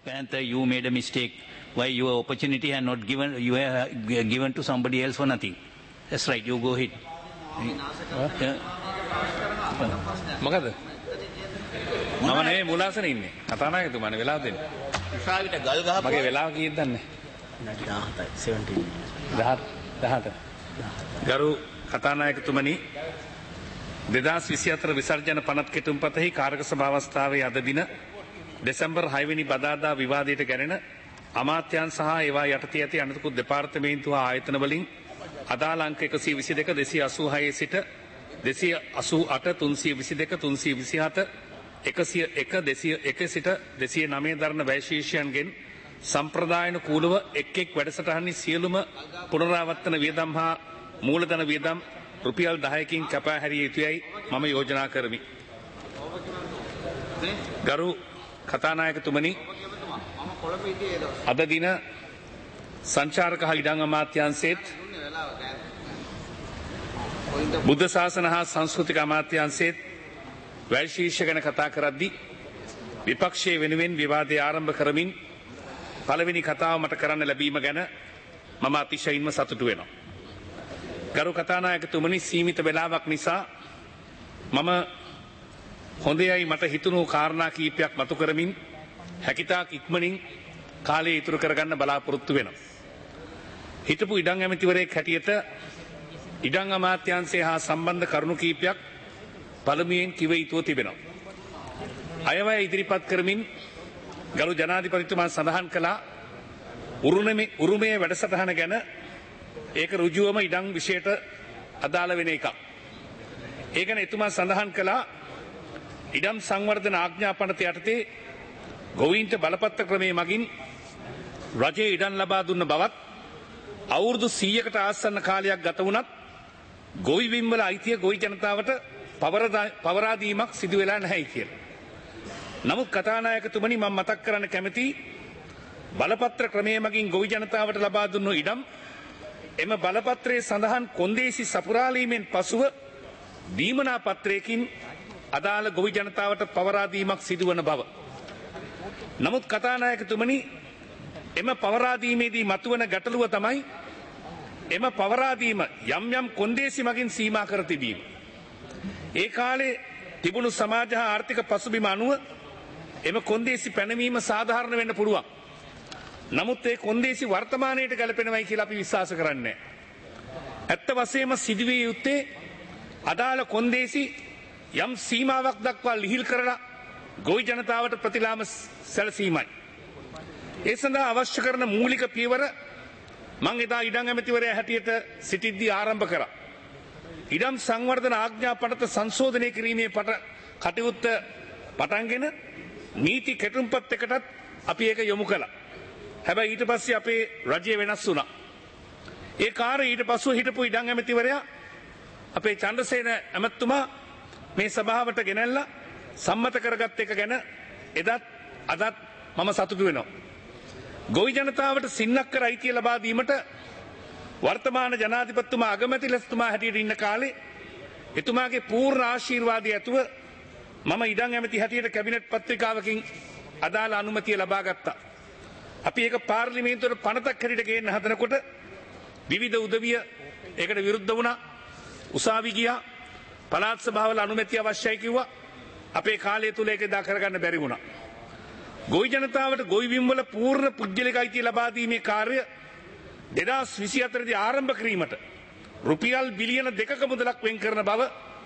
Panther, you made a mistake. Why your opportunity had not given, you have given to somebody else for nothing. That's right, you go ahead. මොකද මම නෙමෙයි මුලාසනේ ඉන්නේ කතානායකතුමානේ වෙලාව දෙන්න උසාවියට ගල් ගහපුවා මගේ වෙලාව කීයද දන්නේ 17 ගරු කතානායකතුමනි 2024 විසර්ජන පනත් කෙටුම්පතෙහි කාරක සභාවස්ථාවේ අද දින දෙසැම්බර් 6 වෙනි බදාදා විවාදයට ගැනෙන අමාත්‍යංශ සහ ඒවා යටතේ ඇති අනෙකුත් දෙපාර්තමේන්තු හා ආයතන වලින් අදාළ අංක 122 286 සිට 288 322 327 101 201 සිට 209 දරන වැයශීර්ෂයන්ගෙන් සම්ප්‍රදායන කූලව එක් එක් වැඩසටහනේ සියලුම පුනරාවර්තන වියදම් හා මූලධන වියදම් රුපියල් 10කින් කපා හැරිය යුතුයයි මම යෝජනා කරමි. ගරු කතානායකතුමනි අද දින සංචාරක හා ඉඩම් අමාත්‍යාංශයේත් බුද්ධ ශාසන හා සංස්කෘතික අමාත්‍යාංශයේත් වැයශීර්ෂ ගැන කතා කරද්දී විපක්ෂයේ වෙනුවෙන් විවාදය ආරම්භ කරමින් පළවෙනි කතාව මට කරන්න ලැබීම ගැන මම අතිශයින්ම සතුටු වෙනවා. ගරු කතානායකතුමනි සීමිත වේලාවක් නිසා මම හොඳයයි මට හිතුණු කාරණා කීපයක් මතු කරමින් හැකිතාක් ඉක්මනින් කාලය ඉතුරු කරගන්න බලාපොරොත්තු වෙනවා. හිටපු ඉඩම් ඇමතිවරයෙක් හැටියට ඉඩම් අමාත්‍යාංශය හා සම්බන්ධ කරුණු කීපයක් පළමුවෙන් කිව යුතුව තිබෙනවා. අයවැය ඉදිරිපත් කරමින් ගරු ජනාධිපතිතුමා සඳහන් කළා උරුමයේ වැඩසටහන ගැන ඒක ඍජුවම ඉඩම් විෂයට අදාළ වෙන එකක්. ඒ ගැන එතුමා සඳහන් කළා ඉඩම් සංවර්ධන ආඥා පනත යටතේ ගොවීන්ට බලපත්‍ර ක්‍රමයේ මගින් රජයේ ඉඩම් ලබා දුන්න බවත් අවුරුදු 100කට ආසන්න කාලයක් ගත වුණත් ගොවි විම්වල අයිතිය ගොවි ජනතාවට පවරා දීමක් සිදු වෙලා නැහැ කියලා. නමුත් කතානායකතුමනි මම මතක් කරන්න කැමති බලපත්‍ර ක්‍රමයේ මගින් ගොවි ජනතාවට ලබා දුන්නු ඉඩම් එම බලපත්‍රයේ සඳහන් කොන්දේසි සපුරාලීමෙන් පසුව දීමනා පත්‍රයකින් අදාළ ගොවි ජනතාවට පවරා දීමක් සිදුවන බව. නමුත් කතානායකතුමනි එම පවරා දීමේදී මතුවන ගැටලුව තමයි එම පවරා දීම යම් යම් කොන්දේසි මගින් සීමා කර තිබීම. ඒ කාලේ තිබුණු සමාජ හා ආර්ථික පසුබිම අනුව එම කොන්දේසි පැනවීම සාධාරණ වෙන්න පුළුවන්. නමුත් ඒ කොන්දේසි වර්තමානයට ගැලපෙනවයි කියලා අපි විශ්වාස කරන්නේ නැහැ. ඇත්ත වශයෙන්ම සිදුවිය යුත්තේ අදාළ කොන්දේසි යම් සීමාවක් දක්වා ලිහිල් කරලා ගොවි ජනතාවට ප්‍රතිලාම සැලසීමයි. ඒ සඳහා අවශ්‍ය කරන මූලික පියවර මං එදා ඉඩම් ඇමතිවරයා හැටියට සිටිද්දී ආරම්භ කරා. ඉඩම් සංවර්ධන ආඥා පනත සංශෝධනය කිරීමේ කටයුත්ත පටන්ගෙන නීති කෙටුම්පත් එකටත් අපි ඒක යොමු කළා. හැබැයි ඊට පස්සේ අපේ රජය වෙනස් වුණා. ඒ කාර්යය ඊට පස්සෙ හිටපු ඉඩම් ඇමතිවරයා අපේ චන්ද්‍රසේන ඇමතුමා මේ සභාවට ගෙනල්ලා සම්මත කරගත් එක ගැන එදත් අදත් මම සතුටු වෙනවා. ගොවි ජනතාවට සින්නක්කර අයිතිය ලබා දීමට වර්තමාන ජනාධිපතිතුමා අගමැති ලෙස්තුමා හැටියට ඉන්න කාලේ එතුමාගේ පූර්ණ ආශිර්වාදය ඇතුව මම ඉඩම් ඇමති හැටියට කැබිනට් පත්‍රිකාවකින් අදාළ අනුමැතිය ලබා ගත්තා. අපි ඒක පාර්ලිමේන්තුවට පනතක් හැටියට ගේන්න හදනකොට විවිධ උදවිය ඒකට විරුද්ධ වුණා. උසාවි ගියා. පළාත් සභාවල අනුමැතිය අවශ්‍යයි කිව්වා. අපේ කාලය තුල ඒක දා කරගන්න බැරි වුණා. ගොවි ජනතාවට ගොවි විම්වල පූර්ණ පුද්ගලික අයිතිය ලබා දීමේ කාර්ය 2024 දී ආරම්භ කිරීමට රුපියල් බිලියන 2ක මුදලක් වෙන් කරන බව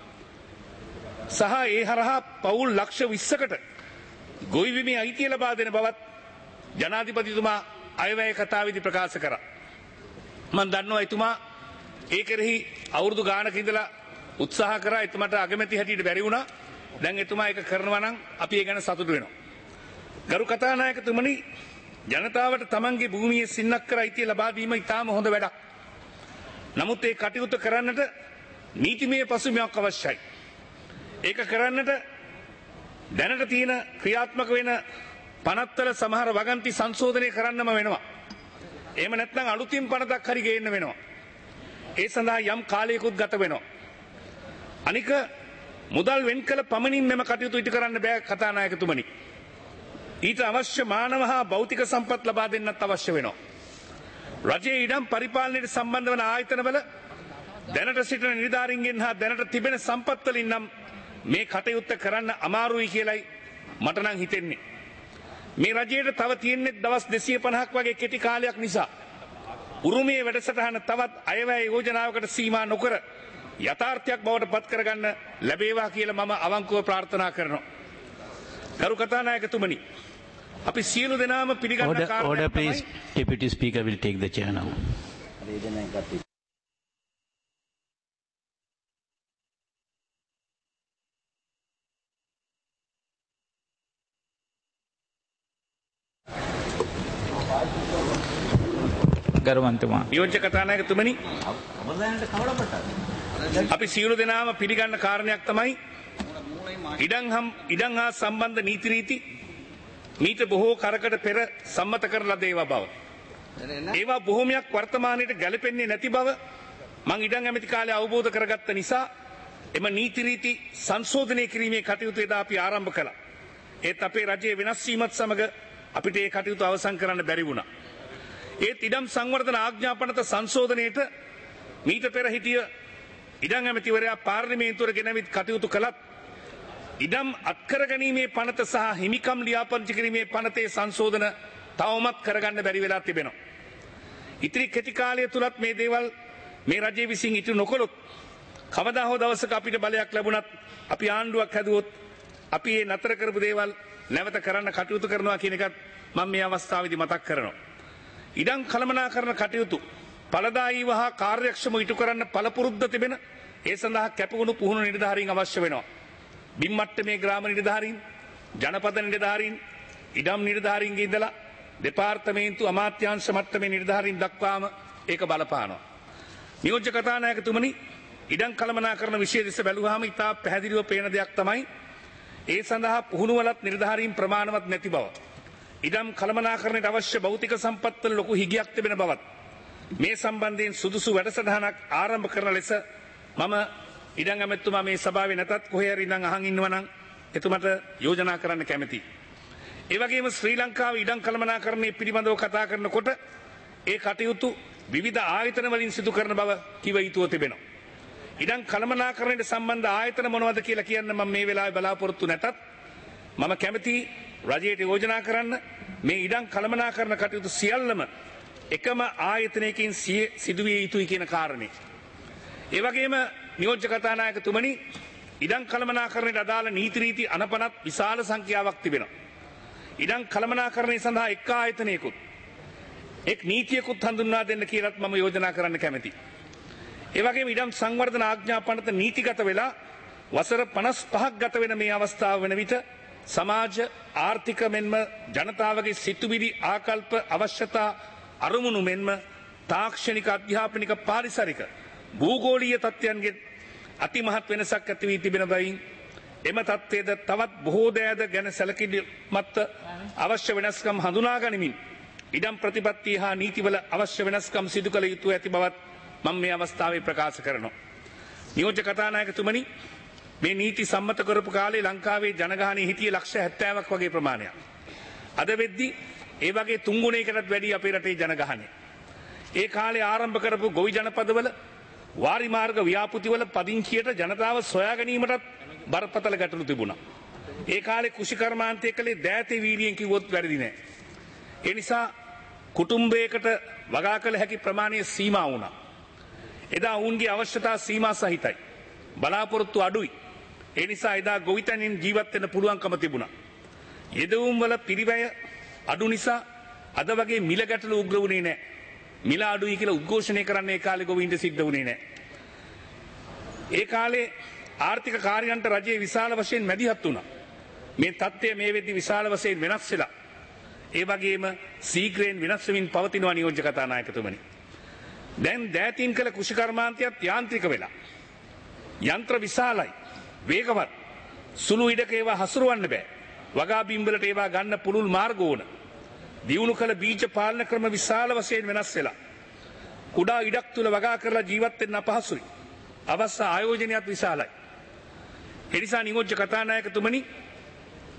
සහ ඒ හරහා පවුල් ලක්ෂ 20කට ගොවි විමේ අයිතිය ලබා දෙන බවත් ජනාධිපතිතුමා අයවැය කතාවේදී ප්‍රකාශ කරා. මම දන්නවා එතුමා ඒ කෙරෙහි අවුරුදු ගානක ඉඳලා උත්සාහ කරා. එතුමාට අගමැති හැටියට බැරි වුණා. දැන් එතුමා ඒක කරනවා නම් අපි ඒ ගැන සතුටු වෙනවා. ගරු කතානායකතුමනි ජනතාවට තමන්ගේ භූමියේ සින්නක්කර අයිතිය ලබා දීම ඉතාම හොඳ වැඩක්. නමුත් ඒ කටයුතු කරන්නට නීතිමය පසුබිමක් අවශ්‍යයි. ඒක කරන්නට දැනට තියෙන ක්‍රියාත්මක වෙන පනත්වල සමහර වගන්ති සංශෝධනය කරන්නම වෙනවා. එහෙම නැත්නම් අලුතින් පනතක් හරි ගේන්න වෙනවා. ඒ සඳහා යම් කාලයකුත් ගත වෙනවා. අනික මුදල් වෙන් කළ පමණින් මෙම කටයුතු ඉටු කරන්න බෑ කතානායකතුමනි. ඊට අවශ්‍ය මානව හා භෞතික සම්පත් ලබා දෙන්නත් අවශ්‍ය වෙනවා. රජයේ ඉඩම් පරිපාලනයට සම්බන්ධ වන ආයතනවල දැනට සිටින නිලධාරීන්ගෙන් හා දැනට තිබෙන සම්පත් වලින් නම් මේ කටයුත්ත කරන්න අමාරුයි කියලයි මට නම් හිතෙන්නේ. මේ රජයට තව තියෙන්නේ දවස් 250ක් වගේ කෙටි කාලයක් නිසා උරුමයේ වැඩසටහන තවත් අයවැය යෝජනාවකට සීමා නොකර යථාර්ථයක් බවට පත් කරගන්න ලැබේවා කියලා මම අවංකව ප්‍රාර්ථනා කරනවා. ගරු කතානායකතුමනි, අපි සියලු දෙනාම පිළිගන්න කාරණා Order please. Deputy Speaker will take the chair now. ගරුවන්තුමා. නියෝජ්‍ය කතානායකතුමනි, අපි සියලු දෙනාම පිළිගන්න කාරණයක් තමයි ඉඩම් හා සම්බන්ධ නීති රීති මීට බොහෝ කරකට පෙර සම්මත කර ලද ඒවා බව. ඒවා බොහෝමයක් වර්තමානයට ගැලපෙන්නේ නැති බව මං ඉඩම් ඇමති කාලේ අවබෝධ කරගත්ත නිසා එම නීති රීති සංශෝධනය කිරීමේ කටයුතු එදා අපි ආරම්භ කළා. ඒත් අපේ රජයේ වෙනස් වීමත් සමග අපිට ඒ කටයුතු අවසන් කරන්න බැරි වුණා. ඒත් ඉඩම් සංවර්ධන ආඥාපනත සංශෝධනයට මීට පෙර හිටිය ඉඩම් ඇමතිවරයා පාර්ලිමේන්තුවට ගෙනවිත් කටයුතු කළත් ඉඩම් අත්කර ගැනීමේ පනත සහ හිමිකම් ලියාපදිංචි කිරීමේ පනතේ සංශෝධන තවමත් කරගන්න බැරි වෙලා තිබෙනවා. ඉතිරි කෙටි කාලය තුලත් මේ දේවල් මේ රජය විසින් ඉටු නොකළොත් කවදා හෝ දවසක අපිට බලයක් ලැබුණත් අපි ආණ්ඩුවක් හැදුවොත් අපි මේ නතර කරපු දේවල් නැවත කරන්න කටයුතු කරනවා කියන එකත් මම මේ අවස්ථාවේදී මතක් කරනවා. ඉඩම් කළමනාකරණ කටයුතු ඵලදායීව හා කාර්යක්ෂමව ඉටු කරන්න පළපුරුද්ද තිබෙන ඒ සඳහා කැපවුණු පුහුණු නිලධාරීන් අවශ්‍ය වෙනවා. බිම් මට්ටමේ ග්‍රාම නිලධාරීන්, ජනපද නිලධාරීන්, ඉඩම් නිලධාරීන්ගේ ඉඳලා දෙපාර්තමේන්තු අමාත්‍යාංශ මට්ටමේ නිලධාරීන් දක්වාම ඒක බලපානවා. නියෝජ්‍ය කතානායකතුමනි, ඉඩම් කළමනාකරණ විෂය දෙස බැලුවාම ඉතා පැහැදිලිව පේන දෙයක් තමයි ඒ සඳහා පුහුණුවලත් නිලධාරීන් ප්‍රමාණවත් නැති බව. ඉඩම් කළමනාකරණයට අවශ්‍ය භෞතික සම්පත්වල ලොකු හිගයක් තිබෙන බවත් මේ සම්බන්ධයෙන් සුදුසු වැඩසටහනක් ආරම්භ කරන ලෙස මම ඉඩම් ඇමතුමා මේ සභාවේ නැතත් කොහේ හරි ඉඳන් අහන් ඉන්නවා නම් එතුමට යෝජනා කරන්න කැමැතියි. ඒ වගේම ශ්‍රී ලංකාවේ ඉඩම් කළමනාකරණය පිළිබඳව කතා කරනකොට ඒ කටයුතු විවිධ ආයතන වලින් සිදු කරන බව කිව යුතුව තිබෙනවා. ඉඩම් කළමනාකරණයට සම්බන්ධ ආයතන මොනවද කියලා කියන්න මම මේ වෙලාවේ බලාපොරොත්තු නැතත් මම කැමැතියි රජයට යෝජනා කරන්න මේ ඉඩම් කළමනාකරණ කටයුතු සියල්ලම එකම ආයතනයකින් සිදුවිය යුතුයි කියන කාරණේ. ඒ වගේම නියෝජ්‍ය කතානායකතුමනි, ඉඩම් කළමනාකරණයට අදාළ නීති රීති අනපනත් විශාල සංඛ්‍යාවක් තිබෙනවා. ඉඩම් කළමනාකරණය සඳහා එක් ආයතනයකුත් එක් නීතියකුත් හඳුන්වා දෙන්න කියලාත් මම යෝජනා කරන්න කැමැතියි. ඒ වගේම ඉඩම් සංවර්ධන ආඥාපනත නීතිගත වෙලා වසර 55ක් ගත වෙන මේ අවස්ථාව වෙන විට සමාජ ආර්ථික මෙන්ම ජනතාවගේ සිතුවිලි ආකල්ප අවශ්‍යතා අරමුණු මෙන්ම තාක්ෂණික අධ්‍යාපනික පාරිසරික භූගෝලීය තත්ත්වයන්ගෙන් අතිමහත් වෙනසක් ඇති වී තිබෙන බැවින් එම තත්ත්වයේද තවත් බොහෝ දෑද ගැන සැලකිලිමත් අවශ්‍ය වෙනස්කම් හඳුනා ගනිමින් ඉඩම් ප්‍රතිපත්ති හා නීතිවල අවශ්‍ය වෙනස්කම් සිදු කළ යුතු ඇති බවත් මම මේ අවස්ථාවේ ප්‍රකාශ කරනවා. නියෝජ්‍ය කතානායකතුමනි, මේ නීති සම්මත කරපු කාලේ ලංකාවේ ජනගහනය හිටියේ ලක්ෂ 70ක් වගේ ප්‍රමාණයක්. අද වෙද්දී ඒ වගේ 3 ගුණයකටත් වැඩි අපේ රටේ ජනගහනය. ඒ කාලේ ආරම්භ කරපු ගොවි ජනපදවල වාරි මාර්ග ව්‍යාපෘතිවල පදිංචියට ජනතාව සොයා ගැනීමටත් බරපතල ගැටලු තිබුණා. ඒ කාලේ කෘෂිකර්මාන්තය කළේ දෑතේ වීර්යයෙන් කිව්වොත් වැරදි නෑ. ඒ නිසා කුටුම්බයකට වගා කළ හැකි ප්‍රමාණය සීමා වුණා. එදා ඔවුන්ගේ අවශ්‍යතා සීමා සහිතයි. බලාපොරොත්තු අඩුයි. ඒ නිසා එදා ගොවිතැනින් ජීවත් වෙන්න පුළුවන්කම තිබුණා. යෙදවුම් වල පිරිවැය අඩු නිසා අද වගේ මිල ගැටලු උග්‍ර වුණේ නැහැ. මිල අඩුයි කියලා උද්ඝෝෂණය කරන්න ඒ කාලේ ගොවීන්ට සිද්ධ වුණේ නැහැ. ඒ කාලේ ආර්ථික කාර්යයන්ට රජයේ විශාල වශයෙන් මැදිහත් වුණා. මේ තත්ත්වය මේ වෙද්දී විශාල වශයෙන් වෙනස් වෙලා. ඒ වගේම සීග්‍රයෙන් වෙනස් වෙමින් පවතිනවා නියෝජ්‍ය කතානායකතුමනි. දැන් දෑතින් කළ කෘෂිකර්මාන්තයත් යාන්ත්‍රික වෙලා. යන්ත්‍ර විශාලයි, වේගවත්, සුළු ඉඩක ඒවා හසුරවන්න බෑ. වගා බිම්වලට ඒවා ගන්න පුළුල් මාර්ග ඕන. දියුණු කළ බීජ පාලන ක්‍රම විශාල වශයෙන් වෙනස් වෙලා. කුඩා ඉඩක් තුල වගා කරලා ජීවත් වෙන්න අපහසුයි. අවස්ථා ආයෝජනයත් විශාලයි. ඒ නිසා නියෝජ්‍ය කතානායකතුමනි,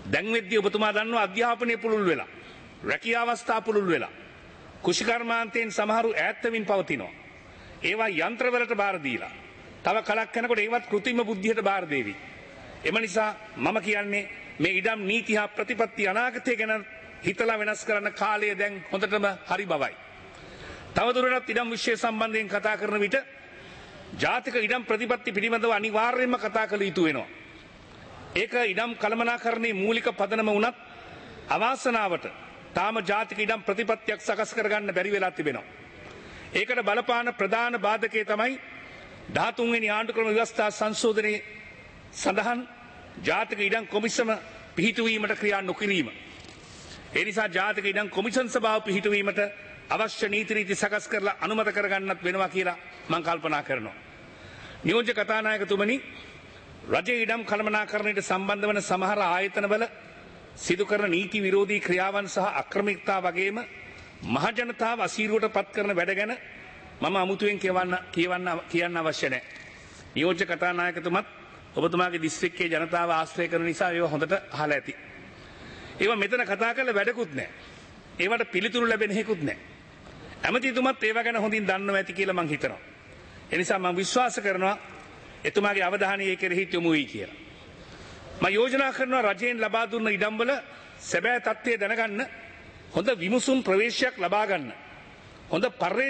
දැන් වෙද්දී ඔබතුමා දන්නවා අධ්‍යාපනය පුළුල් වෙලා. රැකියා අවස්ථා පුළුල් වෙලා. කුෂිකර්මාන්තයෙන් සමහරු ඈත් වෙමින් පවතිනවා. ඒවා යන්ත්‍රවලට බාර දීලා. තව කලක් යනකොට ඒවත් කෘත්‍රිම බුද්ධියට බාර දෙවි. එම නිසා මම කියන්නේ මේ ඉඩම් නීති හා ප්‍රතිපත්ති අනාගතය ගැන හිතලා වෙනස් කරන්න කාලය දැන් හොඳටම හරි බවයි. තවදුරටත් ඉඩම් විශ්ය සම්බන්ධයෙන් කතා කරන විට ජාතික ඉඩම් ප්‍රතිපත්ති පිළිබඳව අනිවාර්යයෙන්ම කතා කළ යුතු වෙනවා. ඒක ඉඩම් කළමනාකරණයේ මූලික පදනම වුණත් අවාසනාවට තාම ජාතික ඉඩම් ප්‍රතිපත්තියක් සකස් කරගන්න බැරි වෙලා තිබෙනවා. ඒකට බලපාන ප්‍රධාන බාධකය තමයි 13 වෙනි ආණ්ඩුක්‍රම ව්‍යවස්ථා සංශෝධනයේ සඳහන් ජාතික ඉඩම් කොමිසම පිහිටුවීමට ක්‍රියා නොකිරීම. ඒ නිසා ජාතික ඉඩම් කොමිෂන් සභාව පිහිටුවීමට අවශ්‍ය නීති රීති සකස් කරලා අනුමත කරගන්නත් වෙනවා කියලා මම කල්පනා කරනවා. නියෝජ්‍ය කතානායකතුමනි, රජයේ ඉඩම් කළමනාකරණයට සම්බන්ධ වන සමහර ආයතනවල සිදු කරන නීති විරෝධී ක්‍රියාවන් සහ අක්‍රමිකතා වගේම මහජනතාව අසීරුවට පත් කරන වැඩ ගැන මම අමුතුවෙන් කියන්න අවශ්‍ය නැහැ. නියෝජ්‍ය කතානායකතුමත් ඔබතුමාගේ දිස්ත්‍රික්කයේ ජනතාව ආශ්‍රය කරන නිසා ඒව හොඳට අහලා ඇති. ඒවා මෙතන කතා කරලා වැඩකුත් නැහැ. ඒවට පිළිතුරු ලැබෙන හේකුත් නැහැ. ඇමතිතුමත් ඒවා ගැන හොඳින් දන්නවා ඇති කියලා මම හිතනවා. ඒ නිසා මම විශ්වාස කරනවා එතුමාගේ අවධානය ඒ කෙරෙහි යොමු වෙයි කියලා. මම යෝජනා කරනවා රජයෙන් ලබා දුන්න ඉඩම්වල සැබෑ තත්ත්වය දැනගන්න හොඳ විමසුම් ප්‍රවේශයක් ලබා ගන්න. හොඳ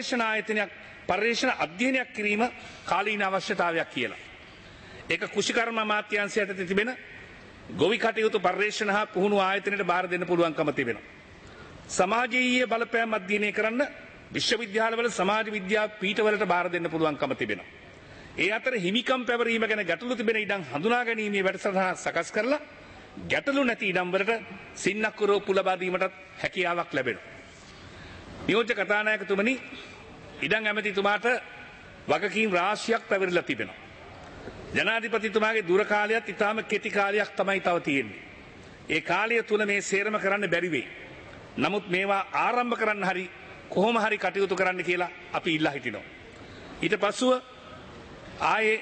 පර්යේෂණ අධ්‍යයනයක් කිරීම කාලීන අවශ්‍යතාවයක් කියලා. ඒක කුෂිකර්ම අමාත්‍යාංශය යටතේ තිබෙන ගොවි කටයුතු පර්යේෂණ හා පුහුණු ආයතනයට බාර දෙන්න පුළුවන්කම තිබෙනවා. සමාජීය බලපෑම් අධ්‍යයනය කරන්න විශ්වවිද්‍යාලවල සමාජ විද්‍යා පීඨවලට බාර දෙන්න පුළුවන්කම තිබෙනවා. ඒ අතර හිමිකම් පැවරීම ගැන ගැටලු තිබෙන ඉඩම් හඳුනා ගැනීමේ වැඩසටහන සකස් කරලා ගැටලු නැති ඉඩම් වලට සින්නක්කුරෝප්පු ලබා දීමටත් හැකියාවක් ලැබෙනවා. නියෝජ්‍ය කතානායකතුමනි, ඉඩම් ඇමතිතුමාට වගකීම් රාශියක් පැවරිලා තිබෙනවා. ජනාධිපතිතුමාගේ දුර කාලයත් ඉතාම කෙටි කාලයක් තමයි තව තියෙන්නේ. ඒ කාලය තුල මේ සේරම කරන්න බැරි වෙයි. නමුත් මේවා ආරම්භ කරන්න හරි කොහොම හරි කටයුතු කරන්න කියලා අපි ඉල්ලා හිටිනවා. ඊට පස්සුව ආයේ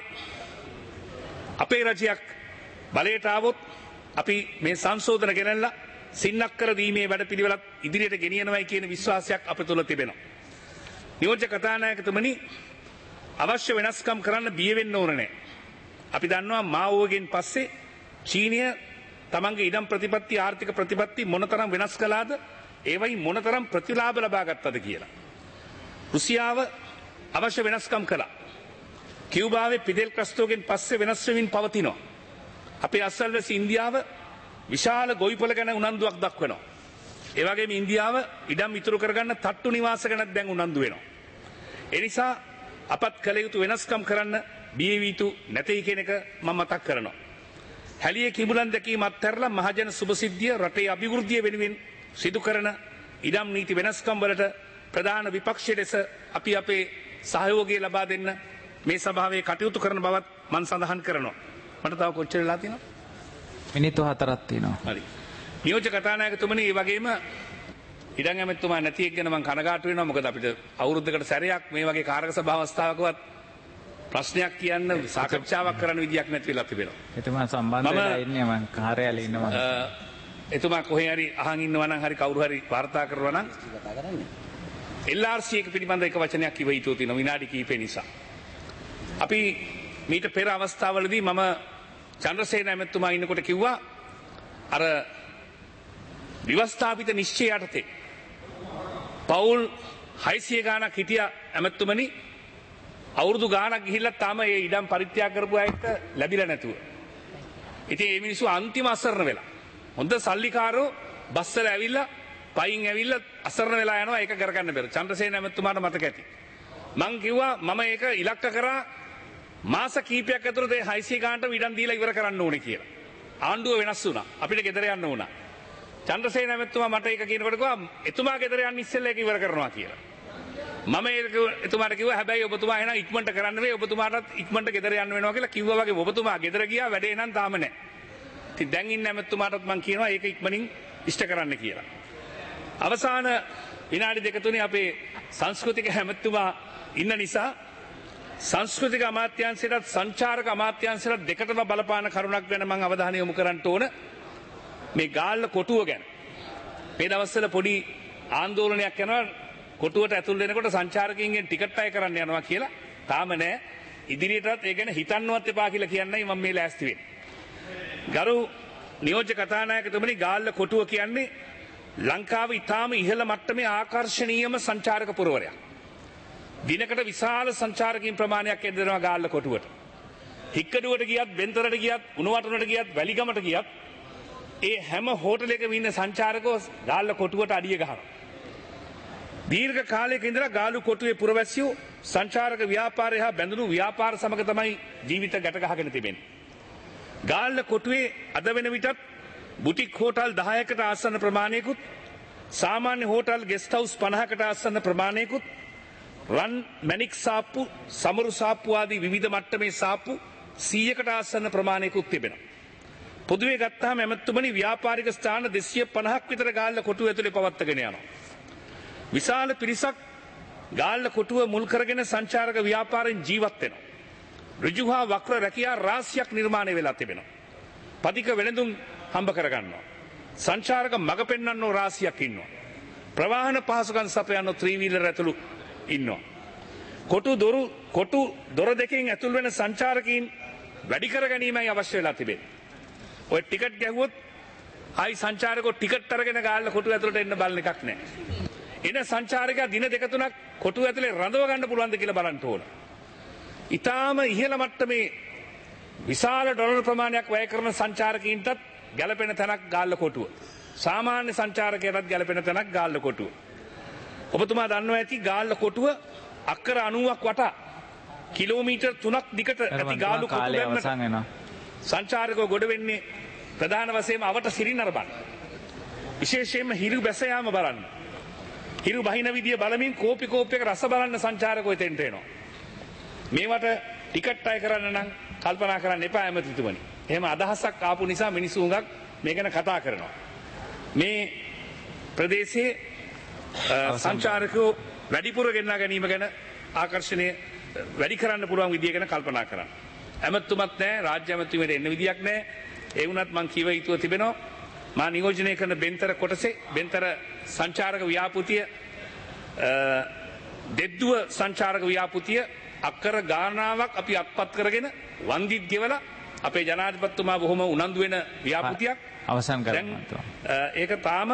අපේ රජයක් බලයට ආවොත් අපි මේ සංශෝධන ගෙනල්ලා සින්නක්කර දීමේ වැඩපිළිවෙලත් ඉදිරියට ගෙනියනවායි කියන විශ්වාසයක් අප තුළ තිබෙනවා. නියෝජ්‍ය කතානායකතුමනි, අවශ්‍ය වෙනස්කම් කරන්න බිය වෙන්න ඕන නැහැ. අපි දන්නවා මාओගෙන් පස්සේ චීනය තමන්ගේ ඉඩම් ප්‍රතිපත්ති ආර්ථික ප්‍රතිපත්ති මොනතරම් වෙනස් කළාද, ඒවයි මොනතරම් ප්‍රතිලාභ ලබා ගත්තද කියලා. රුසියාව අවශ්‍ය වෙනස්කම් කළා. කියුබාවේ පිදෙල් ක්‍රස්ටෝගෙන් පස්සේ වෙනස් වෙමින් පවතිනවා. අපේ අස්සල්වැසි ඉන්දියාව විශාල ගොවිපොළ ගැන උනන්දුවක් දක්වනවා. ඒ වගේම ඉන්දියාව ඉඩම් ඉතුරු කරගන්න තට්ටු නිවාස ගැනත් දැන් උනන්දු වෙනවා. ඒ නිසා අපත් කළ යුතු වෙනස්කම් කරන්න බිය වූ නැtei කියන එක මම මතක් කරනවා. හැලියේ කිඹුලන් දැකීම අත්හැරලා මහජන සුභසිද්ධිය රටේ අභිවෘද්ධිය වෙනුවෙන් සිදු කරන ඉඩම් නීති වෙනස්කම් වලට ප්‍රධාන විපක්ෂයේ ලෙස අපි අපේ සහයෝගය ලබා දෙන්න මේ සභාවේ කටයුතු කරන බවත් මම සඳහන් කරනවා. මට තව කොච්චර වෙලා තියෙනවද? මිනිත්තු 4ක් තියෙනවා. හරි. නියෝජ්‍ය කතානායකතුමනි, මේ වගේම ඉඩම් ඇමතිතුමා නැති එක ගැන මම කනගාටු වෙනවා. මොකද අපිට අවුරුද්දකට සැරයක් මේ වගේ කාරක සභා අවස්ථාවකවත් ප්‍රශ්නයක් කියන්න සාකච්ඡාවක් කරන්න විදියක් නැති වෙලා තිබෙනවා. එතුමා සම්බන්ධ වෙලා ඉන්නේ මම කාර්යාලයේ ඉන්නවා. එතුමා කොහේ හරි අහන් ඉන්නවා නම් හරි කවුරු හරි වාර්තා කරනවා නම් LRC එක පිළිබඳ එක වචනයක් කිව යුතු තියෙනවා විනාඩි කිහිපේ නිසා. අපි මීට පෙර අවස්ථාවලදී මම චන්ද්‍රසේන ඇමතිතුමා ඉන්නකොට කිව්වා අර විවස්ථාපිත නිශ්චය යටතේ පවුල් 600 ගාණක් හිටියා ඇමතිතුමනි, අවුරුදු ගාණක් ගිහිල්ලා තාම ඒ ඉඩම් පරිත්‍යාග කරපු අයට ලැබිලා නැතුව. ඉතින් මේ මිනිස්සු අන්තිම අසරණ වෙලා. හොඳ සල්ලිකාරෝ බස්සල ඇවිල්ලා පයින් ඇවිල්ලා අසරණ වෙලා යනවා. ඒක කරගන්න බැහැ. චන්ද්‍රසේන ඇමතිතුමාට මතක ඇති. මං කිව්වා මම ඒක ඉලක්ක කරා මාස කීපයක් ඇතුළත ඒ 600 ගාණට ඉඩම් දීලා ඉවර කරන්න ඕනේ කියලා. ආණ්ඩුව වෙනස් වුණා. අපිට ගෙදර යන්න වුණා. චන්ද්‍රසේන ඇමතිතුමා මට ඒක කියනකොට කිව්වා එතුමා ගෙදර යන්න ඉස්සෙල්ලා ඒක ඉවර කරනවා කියලා. මම එතුමාට කිව්වා හැබැයි ඔබතුමා එහෙනම් ඉක්මනට කරන්න වෙයි, ඔබතුමාටත් ඉක්මනට ගෙදර යන්න වෙනවා කියලා කිව්වා වගේ ඔබතුමා ගෙදර ගියා, වැඩේ නම් තාම නැහැ. ඉතින් දැන් ඉන්න ඇමතිතුමාටත් මම කියනවා ඒක ඉක්මනින් ඉෂ්ට කරන්න කියලා. අවසාන විනාඩි දෙක තුනේ අපේ සංස්කෘතික ඇමතිතුමා ඉන්න නිසා සංස්කෘතික අමාත්‍යාංශයටත් සංචාරක අමාත්‍යාංශයටත් දෙකටම බලපාන කරුණක් ගැන මම අවධානය යොමු කරන්න ඕන. මේ ගාල්ල කොටුව ගැන. මේ දවස්වල පොඩි ආందోලනයක් යනවා කොටුවට ඇතුල් වෙනකොට සංචාරකයන්ගෙන් ටිකට් අය කරන්න යනවා කියලා. තාම නෑ. ඉදිරියටත් ඒ ගැන හිතන්නවත් එපා කියලා කියන්නයි මම මේ ලෑස්ති වෙන්නේ. ගරු නියෝජ්‍ය කතානායකතුමනි ගාල්ල කොටුව කියන්නේ ලංකාව ඉතාම ඉහළ මට්ටමේ ආකර්ශනීයම සංචාරක පුරවරයක්. දිනකට විශාල සංචාරකයන් ප්‍රමාණයක් එදෙනවා ගාල්ල කොටුවට. හික්කඩුවට ගියත්, බෙන්තරට ගියත්, උණුවටුනට ගියත්, වැලිගමට ගියත් ඒ හැම හෝටලයකම ඉන්න සංචාරකෝ ගාල්ල කොටුවට අඩිය ගහනවා. දීර්ඝ කාලයක ඉඳලා ගාලු කොටුවේ පුරවැසියෝ සංචාරක ව්‍යාපාරය හා බැඳුණු ව්‍යාපාර සමග තමයි ජීවිත ගැට ගහගෙන තිබෙන්නේ. ගාල්ල කොටුවේ අද වෙන විටත් බුටික් හෝටල් 10කට ආසන්න ප්‍රමාණයකුත් සාමාන්‍ය හෝටල් ගෙස්ට් හවුස් 50කට ආසන්න ප්‍රමාණයකුත් රන් මැණික් සාප්පු සමරු සාප්පු ආදී විවිධ මට්ටමේ සාප්පු 100කට ආසන්න ප්‍රමාණයකුත් තිබෙනවා. පොදුවේ ගත්තාම එමෙතුමනි ව්‍යාපාරික ස්ථාන 250ක් විතර ගාල්ල කොටුව ඇතුලේ පවත්වාගෙන යනවා. විශාල පිරිසක් ගාල්ල කොටුව මුල් කරගෙන සංචාරක ව්‍යාපාරයෙන් ජීවත් වෙනවා. ඍජු හා වක්‍ර රැකියා රාශියක් නිර්මාණය වෙලා තිබෙනවා. පදික වෙළඳුම් හම්බ කරගන්නවා. සංචාරක මඟ පෙන්වන්නෝ රාශියක් ඉන්නවා. ප්‍රවාහන පහසුකම් සපයන්නෝ ත්‍රිවීලර ඇතුළු ඉන්නවා. කොටු දොර දෙකෙන් ඇතුල් වෙන සංචාරකීන් වැඩි කර ගැනීමයි අවශ්‍ය වෙලා තිබෙන්නේ. ඔය ටිකට් ගැහුවොත් ආයි සංචාරකෝ ටිකට් අරගෙන ගාල්ල කොටුව ඇතුළට එන්න බලන එකක් නැහැ. එන සංචාරකයා දින දෙක තුනක් කොටුව ඇතුලේ රඳව ගන්න පුළුවන්ද කියලා බලන්න ඕන. ඊටාම ඉහළ මට්ටමේ විශාල ඩොලර් ප්‍රමාණයක් වැය කරන සංචාරකීන්ටත් ගැළපෙන තැනක් ගාල්ල කොටුව. සාමාන්‍ය සංචාරකයටත් ගැළපෙන තැනක් ගාල්ල කොටුව. ඔබතුමා දන්නවා ඇති ගාල්ල කොටුව අක්කර 90ක් වටා කිලෝමීටර් 3ක් දිගට ඇති ගාලු කොටුවෙන් සංචාරකව ගොඩ වෙන්නේ ප්‍රධාන වශයෙන්ම අවට සිරිනර බන්. විශේෂයෙන්ම හිරු බැස යාම බලන්න. හිරු බහින විදිය බලමින් කෝපි කෝප්පයක රස බලන්න සංචාරකෝ එතෙන්ට එනවා. මේවට ටිකට් අය කරන්න නම් කල්පනා කරන්න එපා ඇමතිතුමනි. එහෙම අදහසක් ආපු නිසා මිනිස්සු හුඟක් මේ ගැන කතා කරනවා. මේ ප්‍රදේශයේ සංචාරකෝ වැඩිපුර ගෙන්වා ගැනීම ගැන ආකර්ෂණය වැඩි කරන්න පුළුවන් විදිය ගැන කල්පනා කරන්න. ඇමතුමත් නැහැ, රාජ්‍ය ඇමතුමට එන්න විදියක් නැහැ. ඒ වුණත් මම කිව යුතුව තිබෙනවා. මා නියෝජනය කරන බෙන්තර කොටසේ බෙන්තර සංචාරක ව්‍යාපෘතිය දෙද්දුව සංචාරක ව්‍යාපෘතිය අක්කර ගානාවක් අපි අත්පත් කරගෙන වන්දිත් ගෙවලා අපේ ජනාධිපතිතුමා බොහොම උනන්දු වෙන ව්‍යාපෘතියක් අවසන් කරනවා. ඒක තාම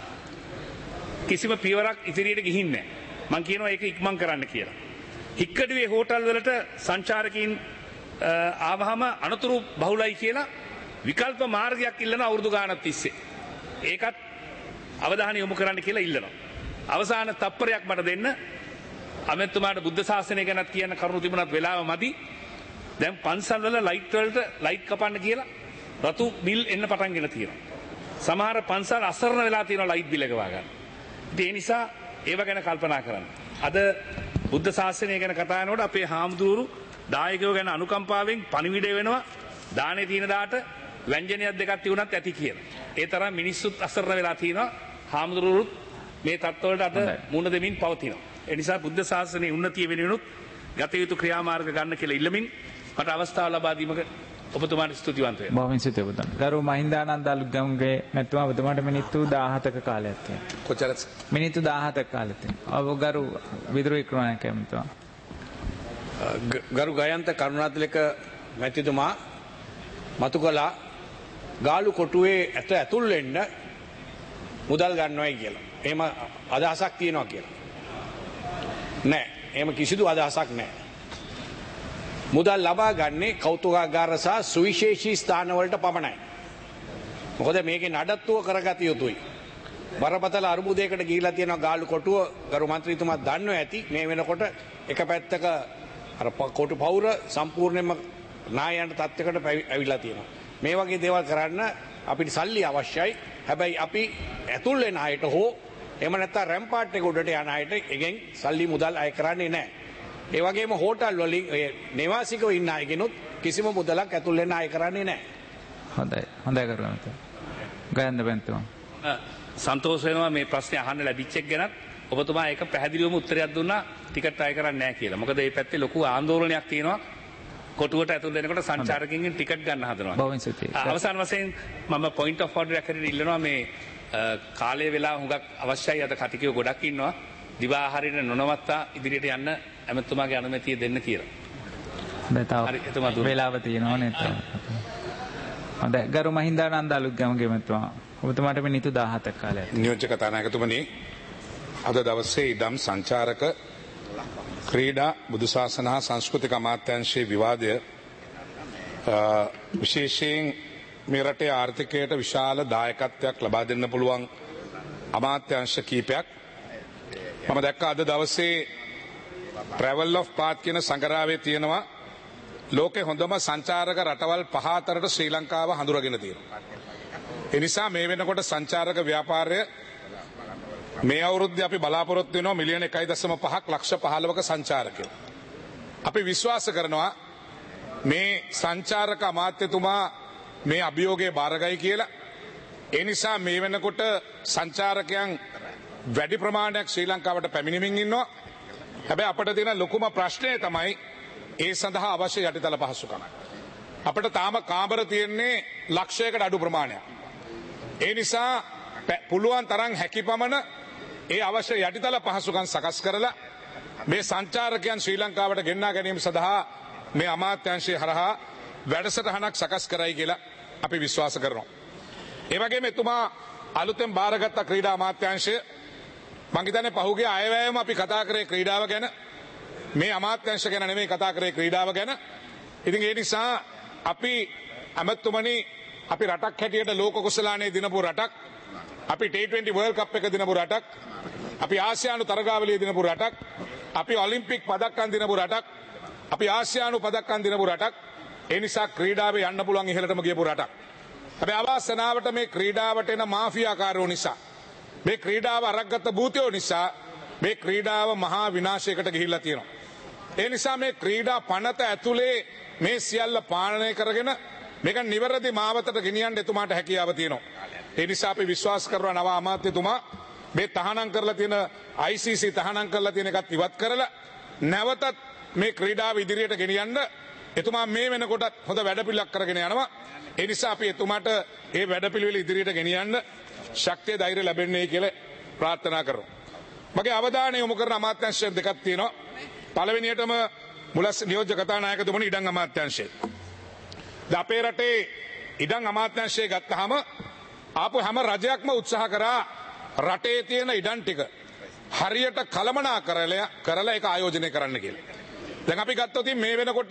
කිසිම පියවරක් ඉදිරියට ගිහින් නැහැ. මම කියනවා ඒක ඉක්මන් කරන්න කියලා. හික්කඩුවේ හෝටල් වලට සංචාරකීන් ආවහම අනතුරු බහුලයි කියලා විකල්ප මාර්ගයක් ඉල්ලන අවුරුදු ගානක් තිස්සේ. ඒකත් අවධානය යොමු කරන්න කියලා ඉල්ලනවා. අවසාන තප්පරයක් මට දෙන්න. අමෙතුමාට බුද්ධ ශාසනය ගැනත් කියන්න කරුණු තිබුණත් වෙලාව මදි. දැන් පන්සල් වල ලයිට් වලට ලයිට් කපන්න කියලා රතු බිල් එන්න පටන්ගෙන තියෙනවා. සමහර පන්සල් අසරණ වෙලා තියෙනවා ලයිට් බිල් එක වගන්න. ඒ නිසා ඒව ගැන කල්පනා කරන්න. අද බුද්ධ ශාසනය ගැන කතා කරනකොට අපේ හාමුදුරුවරු දායකයෝ ගැන අනුකම්පාවෙන් පණිවිඩය වෙනවා. දානේ තියෙන දාට ව්‍යංජනයක් දෙකක් තියුණත් ඇති කියලා. ඒ තරම් මිනිස්සුත් අසරණ වෙලා තියෙනවා. හාමුදුරුවරුත් මේ තත්ත්වවලට අද මුහුණ දෙමින් පවතිනවා. ඒ නිසා බුද්ධ ශාසනයේ උන්නතිය වෙනුවෙනුත් ගත යුතු ක්‍රියාමාර්ග ගන්න කියලා ඉල්ලමින් මට අවස්ථාව ලබා දීමක ඔබතුමාට ස්තුතිවන්ත වෙනවා. බොහොම ස්තුතියි ඔබතුමාට. ගරු මහින්දානන්ද අලුත්ගමගේ මැතිතුමා ඔබතුමාට මිනිත්තු 17ක කාලයක් තියෙනවා. කොච්චරද? මිනිත්තු 17ක කාලයක් තියෙනවා. ඔබ ගරු විදුරු වික්‍රමනායක මැතිතුමා. ගරු ගයන්ත කරුණාතිලක මැතිතුමා මතු කළා ගාලු කොටුවේ ඇතුල් වෙන්න මුදල් ගන්නවයි කියලා. එහෙම අදහසක් තියෙනවා කියලා. නෑ. එහෙම කිසිදු අදහසක් නෑ. මුදල් ලබා ගන්නේ කෞතුකාගාර සහ සුවිශේෂී ස්ථානවලට පමණයි. මොකද මේකේ නඩත්තුව කරගත යුතුයි. බරපතල අරුබුදයකට ගිහිලා තියෙනවා ගාලු කොටුව. ගරු මන්ත්‍රීතුමා දන්නවා ඇති මේ වෙනකොට එක පැත්තක අර කොටු පවුර සම්පූර්ණයෙන්ම නායයන්ට තත්ත්වයකට ඇවිල්ලා තියෙනවා. මේ වගේ දේවල් කරන්න අපිට සල්ලි අවශ්‍යයි. හැබැයි අපි ඇතුල් වෙන අයට හෝ එහෙම නැත්නම් රැම්පාට් එක උඩට යන අයට එකෙන් සල්ලි මුදල් අය කරන්නේ නැහැ. ඒ වගේම හෝටල් වලින් නිවාසිකව ඉන්න අයගෙනුත් කිසිම මුදලක් ඇතුල් වෙන්න අය කරන්නේ නැහැ. හොඳයි. හොඳයි කරුණාත. ගයන්ද බෙන්තුමා. සන්තෝෂ වෙනවා මේ ප්‍රශ්නේ අහන්න ලැබිච්ච එක ගැන. ඔබතුමා ඒක පැහැදිලිවම උත්තරයක් දුන්නා ටිකට් අය කරන්නේ නැහැ කියලා. මොකද මේ පැත්තේ ලොකු ආందోලනයක් තියෙනවා. කොටුවට ඇතුල් වෙනකොට සංචාරකයන්ගෙන් ටිකට් ගන්න හදනවා. බොහොම ස්තුතියි. අවසාන වශයෙන් මම පොයින්ට් ඔෆ් ඕඩර් එකකට ඉල්ලනවා මේ කාලය වෙලා හුඟක් අවශ්‍යයි අද කතිකයෝ ගොඩක් ඉන්නවා. දිවා ආහාරයට නොනවත්තා ඉදිරියට යන්න ඇමතුමාගේ අනුමැතිය දෙන්න කියලා. හරි එතුමා දුන්න. වේලාව තියෙනවා නේද? හොඳයි ගරු මහින්දානන්ද අලුත්ගමගේ මැතිතුමා ඔබතුමාට මිනිත්තු 17ක් කාලයක්. නියෝජ්‍ය කතානායකතුමනි අද දවසේ ඉඩම් සංචාරක ක්‍රීඩා බුදුසාසන හා සංස්කෘතික අමාත්‍යාංශයේ විවාදය විශේෂයෙන් මේ රටේ ආර්ථිකයට විශාල දායකත්වයක් ලබා දෙන්න පුළුවන් අමාත්‍යාංශ කීපයක් මම දැක්කා අද දවසේ travel of path කියන සංග්‍රහයේ තියෙනවා ලෝකේ හොඳම සංචාරක රටවල් 5 අතරට ශ්‍රී ලංකාව හඳුරගෙන තියෙනවා. ඒ නිසා මේ වෙනකොට සංචාරක ව්‍යාපාරය මේ අවුරුද්දේ අපි බලාපොරොත්තු වෙනවා මිලියන 1.5ක් ලක්ෂ 15ක සංචාරකයෝ. අපි විශ්වාස කරනවා මේ සංචාරක අමාත්‍යතුමා මේ අභියෝගය බාරගයි කියලා. ඒ නිසා මේ වෙනකොට සංචාරකයන් වැඩි ප්‍රමාණයක් ශ්‍රී ලංකාවට පැමිණෙමින් ඉන්නවා. හැබැයි අපිට තියෙන ලොකුම ප්‍රශ්නය තමයි ඒ සඳහා අවශ්‍ය යටිතල පහසුකම්. අපිට තාම කාමර තියෙන්නේ ලක්ෂයකට අඩු ප්‍රමාණයක්. ඒ නිසා පුළුවන් තරම් හැකියපමණ ඒ අවශ්‍ය යටිතල පහසුකම් සකස් කරලා මේ සංචාරකයන් ශ්‍රී ලංකාවට ගෙන්වා ගැනීම සඳහා මේ අමාත්‍යාංශය හරහා වැඩසටහනක් සකස් කරයි කියලා අපි විශ්වාස කරනවා. ඒ වගේම එතුමා අලුතෙන් බාරගත්ත ක්‍රීඩා අමාත්‍යාංශය මං හිතන්නේ පහුගිය අයවැයම අපි කතා කරේ ක්‍රීඩාව ගැන. මේ අමාත්‍යාංශ ගැන නෙමෙයි කතා කරේ ක්‍රීඩාව ගැන. ඉතින් ඒ නිසා අපි අමතුමනි අපි රටක් හැටියට ලෝක කුසලානේ දිනපු රටක්. අපි T20 World Cup එක දිනපු රටක්. අපි ආසියානු තරගාවලිය දිනපු රටක්. අපි ඔලිම්පික් පදක්කම් දිනපු රටක්. අපි ආසියානු පදක්කම් දිනපු රටක්. ඒ නිසා ක්‍රීඩාවේ යන්න පුළුවන් ඉහළටම ගියපු රටක්. හැබැයි අවාසනාවට මේ ක්‍රීඩාවට එන මාෆියාකාරයෝ නිසා මේ ක්‍රීඩාව අරගත්ත භූතයෝ නිසා මේ ක්‍රීඩාව මහා විනාශයකට ගිහිල්ලා තියෙනවා. ඒ නිසා මේ ක්‍රීඩා පනත ඇතුලේ මේ සියල්ල පාලනය කරගෙන මේක නිවැරදි මාවතට ගෙනියන්න එතුමාට හැකියාව තියෙනවා. ඒ නිසා අපි විශ්වාස කරනවා නව අමාත්‍යතුමා මේ තහනම් කරලා තියෙන ICC තහනම් කරලා තියෙන එකත් ඉවත් කරලා නැවතත් මේ ක්‍රීඩාව ඉදිරියට ගෙනියන්න එතුමා මේ වෙනකොටත් හොඳ වැඩපිළිවෙලක් කරගෙන යනවා. ඒ නිසා අපි එතුමාට මේ වැඩපිළිවෙල ඉදිරියට ගෙනියන්න ශක්තිය ධෛර්ය ලැබෙන්නේ කියලා ප්‍රාර්ථනා කරනවා. මගේ අවධානය යොමු කරන අමාත්‍යාංශ දෙකක් තියෙනවා. පළවෙනියටම මුලස් නියෝජ්‍ය කතානායකතුමනි ඉඩම් අමාත්‍යාංශය. අපේ රටේ ඉඩම් අමාත්‍යාංශය ගත්තාම ආපු හැම රජයක්ම උත්සාහ කරා රටේ තියෙන ඉඩම් ටික හරියට කරලා ඒක ආයෝජනය කරන්න කියලා. දැන් අපි ගත්තොත් මේ වෙනකොට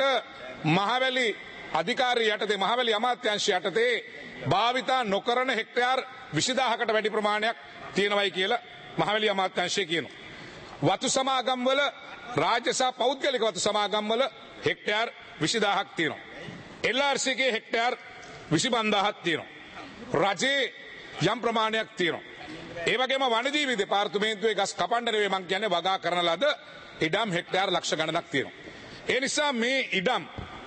මහවැලි අධිකාරිය යටතේ මහවැලි අමාත්‍යාංශය යටතේ භාවිතා නොකරන හෙක්ටයාර් 20000කට වැඩි ප්‍රමාණයක් තියෙනවයි කියලා මහවැලි අමාත්‍යාංශය කියනවා. වතු සමාගම් වල රාජ්‍ය සහ පෞද්ගලික වතු සමාගම් වල හෙක්ටයාර් 20000ක් තියෙනවා. LRC ගේ හෙක්ටයාර් 25000ක් තියෙනවා. රජේ යම් ප්‍රමාණයක් තියෙනවා. ඒ වගේම වනජීවි දෙපාර්තමේන්තුවේ ගස් කපන්න නෙවෙයි මං කියන්නේ වගා කරන ලද ඉඩම් හෙක්ටයාර් ලක්ෂ ගණනක් තියෙනවා. ඒ නිසා මේ ඉඩම්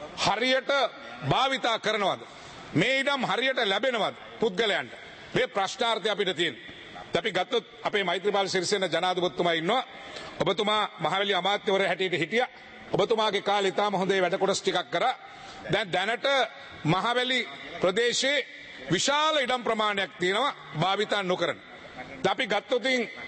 හරියට භාවිතා කරනවද? මේ ඉඩම් හරියට ලැබෙනවද පුද්ගලයන්ට? මේ ප්‍රශ්නාර්ථය අපිට තියෙනවා. අපි ගත්තොත් අපේ මෛත්‍රීපාල සිරිසේන ජනාධිපතිතුමා ඉන්නවා. ඔබතුමා මහවැලි අමාත්‍යවරයා හැටියට හිටියා. ඔබතුමාගේ කාලේ තාම හොඳේ වැඩ කොටස් ටිකක් කරා. දැනට මහවැලි ප්‍රදේශයේ විශාල ඉඩම් ප්‍රමාණයක් තියෙනවා භාවිතා නොකරන. අපි ගත්තොත්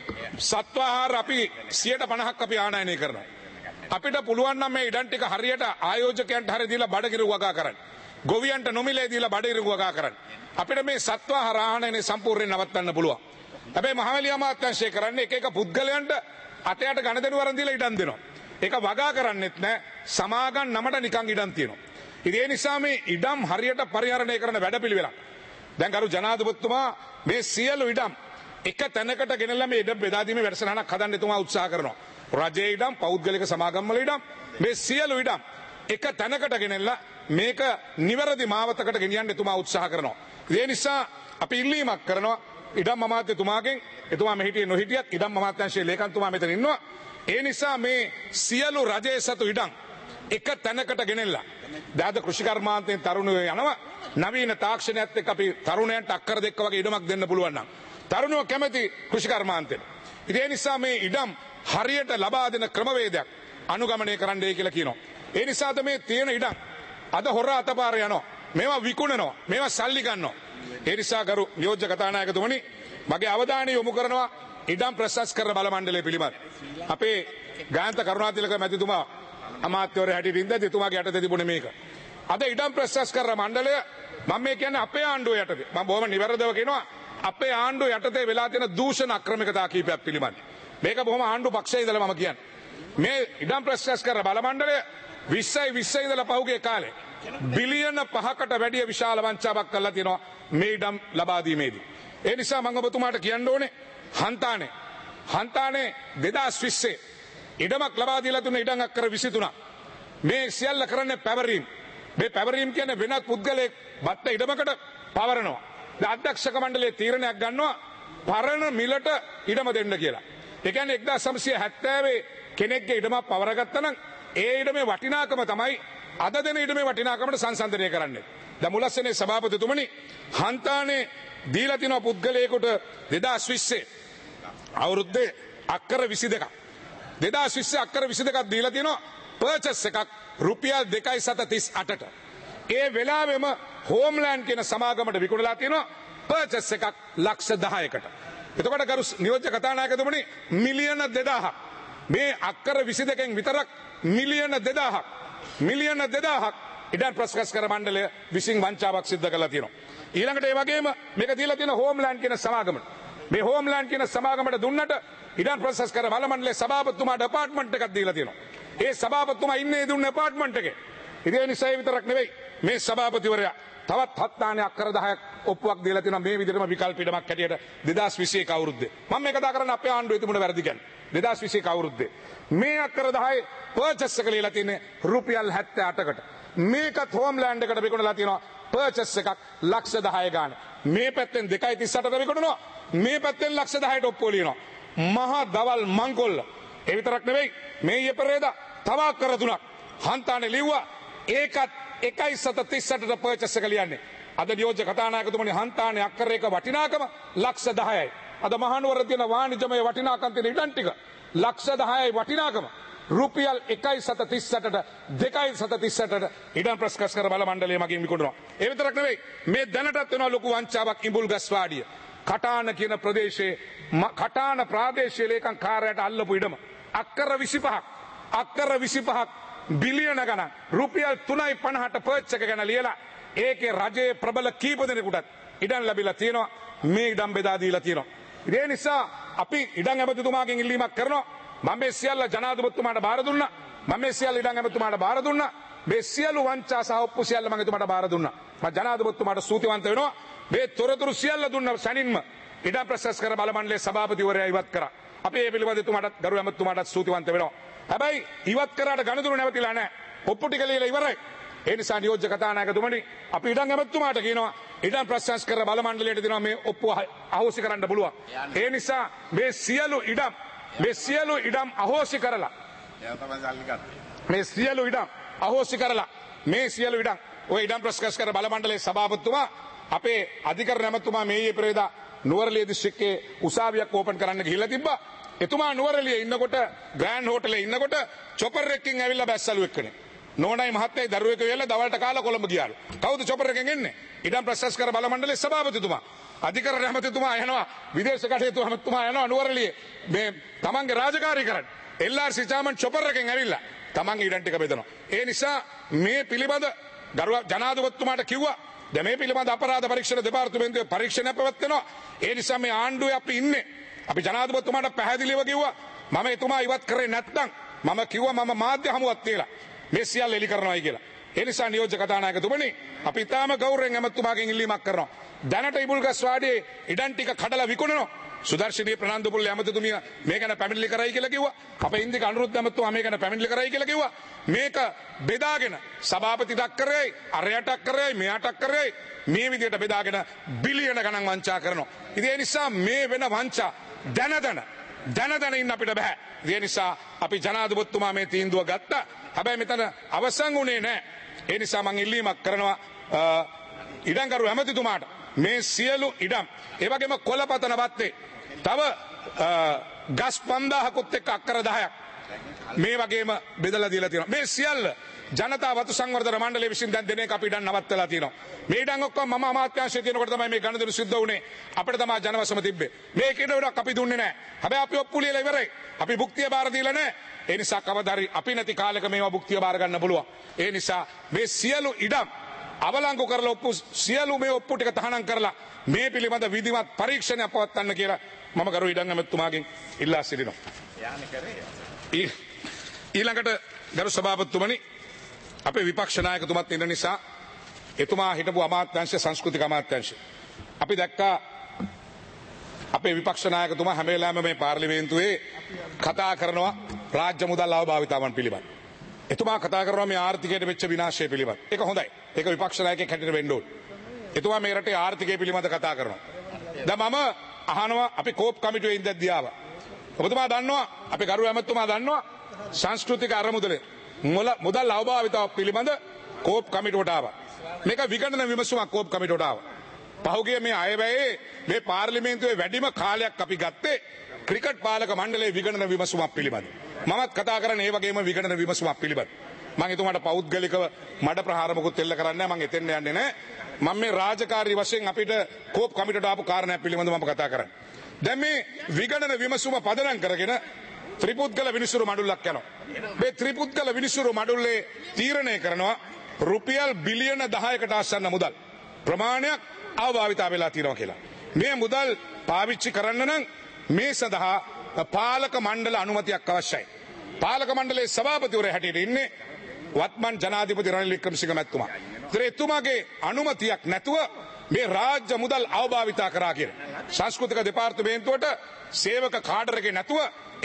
සත්වාහාර අපි 50%ක් අපි ආනයනය කරනවා. අපිට පුළුවන් නම් මේ ඉඩම් ටික හරියට ආයෝජකයන්ට හරිය දීලා බඩගිරු වගා කරන්න. ගොවියන්ට නොමිලේ දීලා බඩගිරු වගා කරන්න. අපිට මේ සත්වාහාර ආනයනය සම්පූර්ණයෙන් නවත්තන්න පුළුවන්. හැබැයි මහවැලි අමාත්‍යාංශය කරන්නේ එක පුද්ගලයන්ට අතයට ගණදෙනු වරන් දීලා ඉඩම් දෙනවා. ඒක වගා කරන්නෙත් නැහැ. සමාගම් නමට නිකන් ඉඩම් තියෙනවා. ඉතින් ඒ නිසා මේ ඉඩම් හරියට පරිහරණය කරන වැඩපිළිවෙලක්. දැන් ගරු ජනාධිපතිතුමා මේ සියලු ඉඩම් එක තැනකට ගෙනල්ලා මේ ඉඩම් බෙදා දීමේ වැඩසටහනක් හදන්න එතුමා උත්සාහ කරනවා. රජයේ ඉඩම්, පෞද්ගලික සමාගම් වල ඉඩම්, මේ සියලු ඉඩම් එක තැනකට ගෙනල්ලා මේක නිවැරදි මාවතකට ගෙනියන්න එතුමා උත්සාහ කරනවා. ඒ නිසා අපි ඉල්ලීමක් කරනවා ඉඩම් අමාත්‍යතුමාගෙන්. එතුමා මෙ හිටියේ නොහිටියත් ඉඩම් අමාත්‍යාංශයේ ලේකම්තුමා මෙතන ඉන්නවා. ඒ නිසා මේ සියලු රජයේ සතු ඉඩම් එක තැනකට ගෙනල්ලා දාද කෘෂිකර්මාන්තයෙන් තරුණයෝ යනවා. නවීන තාක්ෂණයත් එක්ක අපි තරුණයන්ට අක්කර දෙක වගේ ඉඩමක් දෙන්න පුළුවන් නම් තරුණයෝ කැමති කෘෂිකර්මාන්තෙට. ඉතින් ඒ නිසා මේ ඉඩම් හරියට ලබා දෙන ක්‍රමවේදයක් අනුගමනය කරන්නයි කියලා කියනවා. ඒ නිසාද මේ තියෙන ඉඩම් අද හොර අතපාර යනවා. මේවා විකුණනවා. මේවා සල්ලි ගන්නවා. ඒ නිසා ගරු නියෝජ්‍ය කතානායකතුමනි මගේ අවධානය යොමු කරනවා ඉඩම් ප්‍රශස්කර බල මණ්ඩලය පිළිබඳ. අපේ ගායන්ත කරුණාතිලක මැතිතුමා අමාත්‍යවරයා හැටියට ඉඳලා එතුමාගේ යටතේ තිබුණේ මේක. අද ඉඩම් ප්‍රශස්කර මණ්ඩලය මම මේ කියන්නේ අපේ ආණ්ඩුව යටතේ. මම බොහොම නිවැරදිව කියනවා අපේ ආණ්ඩුව යටතේ වෙලා තියෙන දූෂණ අක්‍රමිකතා කීපයක් පිළිබඳ. මේක බොහොම ආණ්ඩු පක්ෂයේ ඉඳලා මම කියන්නේ. මේ ඉඩම් ප්‍රශස්කර බල මණ්ඩලය 20 ඉඳලා පහුගිය කාලේ බිලියන 5කට වැඩිය විශාල වංචාවක් කරලා තියෙනවා මේ ඉඩම් ලබා දීමේදී. ඒ නිසා මම ඔබතුමාට කියන්න ඕනේ හන්තානේ 2020 ඉඩමක් ලබා දීලා තුන ඉඩම් අක්කර 23. මේ සියල්ල කරන්නේ පැවරීම්. මේ පැවරීම් කියන්නේ වෙනත් පුද්ගලයෙක් බත්ත ඉඩමකට පවරනවා. දැන් අධ්‍යක්ෂක මණ්ඩලයේ තීරණයක් ගන්නවා පරණ මිලට ඉඩම දෙන්න කියලා. ඒ කියන්නේ 1970 කෙනෙක්ගේ ඉඩමක් පවරගත්තා නම් ඒ ඉඩමේ වටිනාකම තමයි අද දෙන ඉඩමේ වටිනාකමට සංසන්දනය කරන්නේ. දැන් මුලස්සනේ සභාපතිතුමනි හන්තානේ දීලා තිනවා පුද්ගලයෙකුට 2020 අවුරුද්දේ අක්කර 22ක් 2020 අක්කර 22ක් දීලා තිනවා පර්චස් එකක් රුපියල් 2.38ට. ඒ වෙලාවෙම හෝම්ලෑන්ඩ් කියන සමාගමට විකුණලා තිනවා පර්චස් එකක් ලක්ෂ 10කට. එතකොට ගරු නියෝජ්‍ය කතානායකතුමනි මිලියන 2000ක් මේ අක්කර 22කින් විතරක් මිලියන 2000ක් ඉඩම් ප්‍රශස්කර මණ්ඩලය විසින් වංචාවක් සිද්ධ කරලා තියෙනවා. ඊළඟට ඒ වගේම මේක දීලා තියෙන හෝම්ලෑන්ඩ් කියන සමාගමට. මේ හෝම්ලෑන්ඩ් කියන සමාගමට දුන්නට ඉඩම් ප්‍රශස්කර බල මණ්ඩලයේ සභාපතිතුමාට ඇපාර්ට්මන්ට් එකක් දීලා තියෙනවා. ඒ සභාපතිතුමා ඉන්නේ දුන්න ඇපාර්ට්මන්ට් එකේ. ඉතින් ඒ නිසා විතරක් නෙවෙයි මේ සභාපතිවරයා තවත් 7 දානේ අක්කර 10ක් ඔප්පුවක් දීලා තියෙනවා මේ විදිහටම විකල්ප ඉඩමක් හැටියට 2021 අවුරුද්දේ. මම මේ කතා කරන්නේ අපේ ආණ්ඩුවේ තිබුණ වැරදි කියන්නේ. 2021 අවුරුද්දේ මේ අක්කර 10 පර්චස් එක ලියලා තියෙන්නේ රුපියල් 78කට. මේකත් හෝම්ලෑන්ඩ් එකට විකුණලා තියෙනවා පර්චස් එකක් ලක්ෂ 10 ගාන. මේ පැත්තෙන් 2.38ට විකුණනවා. මේ පැත්තෙන් ලක්ෂ 10ට ඔප්පුව ලියනවා. මහා දවල් මංකොල්ල. ඒ විතරක් නෙවෙයි මේ ඊයේ පෙරේදා තව අක්කර 3ක් හන්තානේ ලිව්වා. ඒකත් 1.38ට පර්චස් එක ලියන්නේ. අද නියෝජ්‍ය කතානායකතුමනි හන්තානේ අක්කර එක වටිනාකම ලක්ෂ 10යි. අද මහනුවර තියෙන වාණිජමය වටිනාකම් තියෙන ඉඩම් ටික ලක්ෂ 10යි වටිනාකම රුපියල් 1.38ට 2.38ට ඉඩම් ප්‍රශස්කර බල මණ්ඩලය මගින් විකුණනවා. ඒ විතරක් නෙවෙයි මේ දැනටත් වෙනවා ලොකු වංචාවක් ඉඹුල්ගස්වාඩිය. කටාන කියන ප්‍රදේශයේ කටාන ප්‍රාදේශීය ලේකම් කාර්යාලයට අල්ලපු ඉඩම අක්කර 25ක් බිලියන ගණන් රුපියල් 3.50ට පර්ච් එක ගැන ලියලා ඒකේ රජයේ ප්‍රබල කීප දෙනෙකුටත් ඉඩම් ලැබිලා තියෙනවා. මේ ඉඩම් බෙදා දීලා තියෙනවා. ඒ නිසා අපි ඉඩම් ඇමතිතුමාගෙන් ඉල්ලීමක් කරනවා. මම මේ සියල්ල ජනාධිපතිතුමාට බාර දුන්නා. මම මේ සියල්ල ඉඩම් ඇමතිතුමාට බාර දුන්නා. මේ සියලු වංචා සහ ඔප්පු සියල්ල මම එතුමාට බාර දුන්නා. මම ජනාධිපතිතුමාට ස්තුතිවන්ත වෙනවා. මේ තොරතුරු සියල්ල දුන්න සැනින්ම ඉඩම් ප්‍රශස්කර බල මණ්ඩලයේ සභාපතිවරයා ඉවත් කරා. අපි මේ පිළිබඳව එතුමාට ගරු ඇමතිතුමාට ස්තුතිවන්ත වෙනවා. හැබැයි ඉවත් කරාට ගණතුරු නැවතිලා නැහැ. ඔප්පු ටික ලියලා ඉවරයි. ඒ නිසා නියෝජ්‍ය කතානායකතුමනි අපි ඉඩම් ඇමතිතුමාට කියනවා ඉඩම් ප්‍රශස්කර බල මණ්ඩලයට දෙනවා මේ ඔප්පුව අහෝසි කරන්න පුළුවන්. ඒ නිසා මේ සියලු ඉඩම් අහෝසි කරලා මේ සියලු ඉඩම් ඔය ඉඩම් ප්‍රශස්කර බල මණ්ඩලයේ සභාපතිතුමා අපේ අධිකරණ ඇමතුමා මේ ඊයේ පෙරේදා නුවරඑළිය දිස්ත්‍රික්කයේ උසාවියක් ඕපන් කරන්න ගිහිල්ලා තිබ්බා. එතුමා නුවරඑළියේ ඉන්නකොට ග්‍රෑන්ඩ් හෝටලේ ඉන්නකොට චොපර් එකකින් ඇවිල්ලා බැස්සලු එක්කනේ. නෝනයි මහත්තයයි දරුවෙක් වෙලා දවල්ට කාලා කොළඹ ගියාලු. කවුද චොපර් එකෙන් එන්නේ? ඉඩම් ප්‍රශස්කර බල මණ්ඩලයේ සභාපතිතුමා. අධිකරණ ඇමතිතුමා යනවා විදේශ කටයුතු ඇමතිතුමා යනවා නුවරඑළියේ මේ තමන්ගේ රාජකාරී කරන්න. LRC චාමන් චොපර් එකෙන් ඇවිල්ලා තමන්ගේ ඉඩම් ටික බෙදනවා. ඒ නිසා මේ පිළිබඳ ගරු ජනාධිපතිතුමාට කිව්වා දැන් මේ පිළිබඳ අපරාධ පරීක්ෂණ දෙපාර්තමේන්තුවේ පරීක්ෂණයක් පැවැත්වෙනවා. ඒ නිසා මේ ආණ්ඩුවේ අපි ඉන්නේ. අපි ජනාධිපතිතුමාට පැහැදිලිව කිව්වා මම එතුමා ඉවත් කරේ නැත්නම් මම කිව්වා මම මාධ්‍ය හමුවක් තියලා මේ සියල්ල එලි කරනවායි කියලා. ඒ නිසා නියෝජ්‍ය කතානායකතුමනි අපි තාම ගෞරවයෙන් ඇමතුමාගෙන් ඉල්ලීමක් කරනවා. දැනට ඉඹුල්ගස්වාඩියේ ඉඩම් ටික කඩලා විකුණනවා. සුදර්ශනී ප්‍රනන්දුපුල්ල ඇමතිතුමිය මේ ගැන පැමිණිලි කරයි කියලා කිව්වා. අපේ ඉන්දික අනුරුද්ධ ඇමතුමා මේ ගැන පැමිණිලි කරයි කියලා කිව්වා. මේක බෙදාගෙන සභාපතිට කරේ අරයට කරේ මෙයාට කරේ මේ විදිහට බෙදාගෙන බිලියන ගණන් වංචා කරනවා. ඉතින් ඒ නිසා මේ වෙන වංචා දැන ඉන්න අපිට බෑ. ඒ නිසා අපි ජනාධිපතිතුමා මේ තීන්දුව ගත්තා. හැබැයි මෙතන අවසන් වුණේ නැහැ. ඒ නිසා මම ඉල්ලීමක් කරනවා ඉඩම්කරු ඇමතිතුමාට මේ සියලු ඉඩම් ඒ වගේම කොළපතන වත්තේ තව ගස් 5000කුත් එක්ක අක්කර 10ක් මේ වගේම බෙදලා දීලා තියෙනවා. මේ සියල්ල ජනතා වතු සංවර්ධන මණ්ඩලය විසින් දැන් දෙන එක අපි ඉඩම් නවත්තලා තියෙනවා. මේ ඉඩම් ඔක්කොම මම අමාත්‍යාංශයේ තියෙනකොට තමයි මේ ගණදෙනු සිද්ධ වුණේ. අපිට තමයි ජනවසම තිබ්බේ. මේ කීඩවරක් අපි දුන්නේ නැහැ. හැබැයි අපි ඔප්පු ලියලා ඉවරයි. අපි භුක්තිය බාර දීලා නැහැ. ඒ නිසා කවදාරි අපි නැති කාලෙක මේවා භුක්තිය බාර ගන්න පුළුවන්. ඒ නිසා මේ සියලු ඉඩම් අවලංගු කරලා ඔප්පු සියලු මේ ඔප්පු ටික තහනම් කරලා මේ පිළිබඳ විධිමත් පරීක්ෂණයක් පවත්වන්න කියලා මම ගරු ඉඩම් ඇමතුමාගෙන් ඉල්ලා සිටිනවා. ඊළඟට ගරු සභාපතිතුමනි අපේ විපක්ෂ නායකතුමත් ඉන්න නිසා එතුමා හිටපු අමාත්‍යාංශ සංස්කෘතික අමාත්‍යාංශ අපි දැක්කා අපේ විපක්ෂ නායකතුමා හැම වෙලාවෙම මේ පාර්ලිමේන්තුවේ කතා කරනවා රාජ්‍ය මුදල් අවභාවිතාවන් පිළිබඳ. එතුමා කතා කරනවා මේ ආර්ථිකයට වෙච්ච විනාශය පිළිබඳ. ඒක හොඳයි. ඒක විපක්ෂ 나යකයෙක් හැටියට වෙන්න ඕනේ. එතුමා මේ රටේ ආර්ථිකය පිළිබඳ කතා කරනවා. දැන් මම අහනවා අපි කෝප් කමිටුවේ ඉඳද්දී ආවා. ඔබතුමා දන්නවා අපේ ගරු ඇමතුමා දන්නවා සංස්කෘතික අරමුදලේ මුදල් අවභාවිතාව පිළිබඳ කෝප් කමිටුවට ආවා. මේක විගණන විමසුමක් කෝප් කමිටුවට ආවා. පහුගිය මේ අයවැයේ මේ පාර්ලිමේන්තුවේ වැඩිම කාලයක් අපි ගත්තේ ක්‍රිකට් පාලක මණ්ඩලයේ විගණන විමසුමක් පිළිබඳ. මමත් කතා කරන්නේ ඒ වගේම විගණන විමසුමක් පිළිබඳ. මම එතුමාට පෞද්ගලිකව මඩ ප්‍රහාර මොකුත් එල්ල කරන්නේ නැහැ. මම එතෙන් යන්නේ නැහැ. මම මේ රාජකාරී වශයෙන් අපිට කෝප් කමිටුවට ආපු කාරණයක් පිළිබඳව මම කතා කරන්නේ. දැන් මේ විගණන විමසුම පදනම් කරගෙන ත්‍රිපුද්ගල විනිසුරු මඩුල්ලක් යනවා. මේ ත්‍රිපුද්ගල විනිසුරු මඩුල්ලේ තීරණය කරනවා රුපියල් බිලියන 10කට ආසන්න මුදල් ප්‍රමාණයක් අවභාවිතා වෙලා තියෙනවා කියලා. මේ මුදල් පාවිච්චි කරන්න නම් මේ සඳහා පාලක මණ්ඩල අනුමැතියක් අවශ්‍යයි. පාලක මණ්ඩලයේ සභාපතිවරයා හැටියට ඉන්නේ වත්මන් ජනාධිපති රනිල් වික්‍රමසිංහ මැතිතුමා. එතුමාගේ අනුමැතියක් නැතුව මේ රාජ්‍ය මුදල් අවභාවිතා කරා කියන සංස්කෘතික දෙපාර්තමේන්තුවට සේවක කාඩර් එකේ නැතුව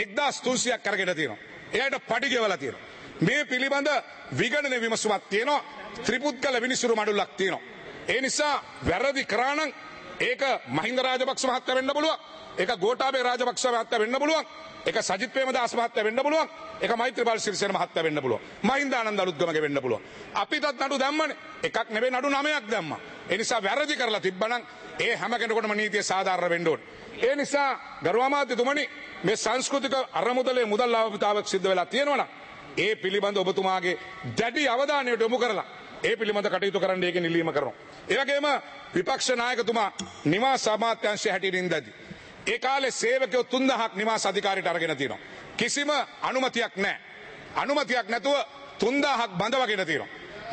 1300ක් අරගෙන තියෙනවා. එයාට පඩි ගෙවලා තියෙනවා. මේ පිළිබඳ විගණන විමසුමක් තියෙනවා. ත්‍රිපුද්ගල විනිසුරු මඩුල්ලක් තියෙනවා. ඒ නිසා වැරදි කරා නම් ඒක මහින්ද රාජපක්ෂ මහත්තයා වෙන්න පුළුවන්. ඒක ගෝඨාභය රාජපක්ෂ මහත්තයා වෙන්න පුළුවන්. ඒක සජිත් ප්‍රේමදාස මහත්තයා වෙන්න පුළුවන්. ඒක මෛත්‍රීපාල සිරිසේන මහත්තයා වෙන්න පුළුවන්. මහින්ද ආනන්ද අලුත්ගමගේ වෙන්න පුළුවන්. අපිටත් නඩු දැම්මනේ. එකක් නෙවෙයි නඩු 9ක් දැම්මා. ඒ නිසා වැරදි කරලා තිබ්බනම් ඒ හැම කෙනෙකුටම නීතිය සාධාරණ වෙන්න ඕනේ. ඒ නිසා ගරු අමාත්‍යතුමනි මේ සංස්කෘතික අරමුදලේ මුදල් අවභාවිතාවක් සිද්ධ වෙලා තියෙනවා. ඒ පිළිබඳ ඔබතුමාගේ දැඩි අවධානයට යොමු කරලා ඒ පිළිබඳ කටයුතු කරන්න ඒකෙන් ඉල්ලීම කරනවා. ඒ වගේම විපක්ෂ නායකතුමා නිවාස අමාත්‍යාංශය හැටියට ඉඳදී ඒ කාලේ සේවකයෝ 3000ක් නිවාස අධිකාරියට අරගෙන තියෙනවා. කිසිම අනුමැතියක් නැහැ. අනුමැතියක් නැතුව 3000ක් බඳවගෙන තියෙනවා.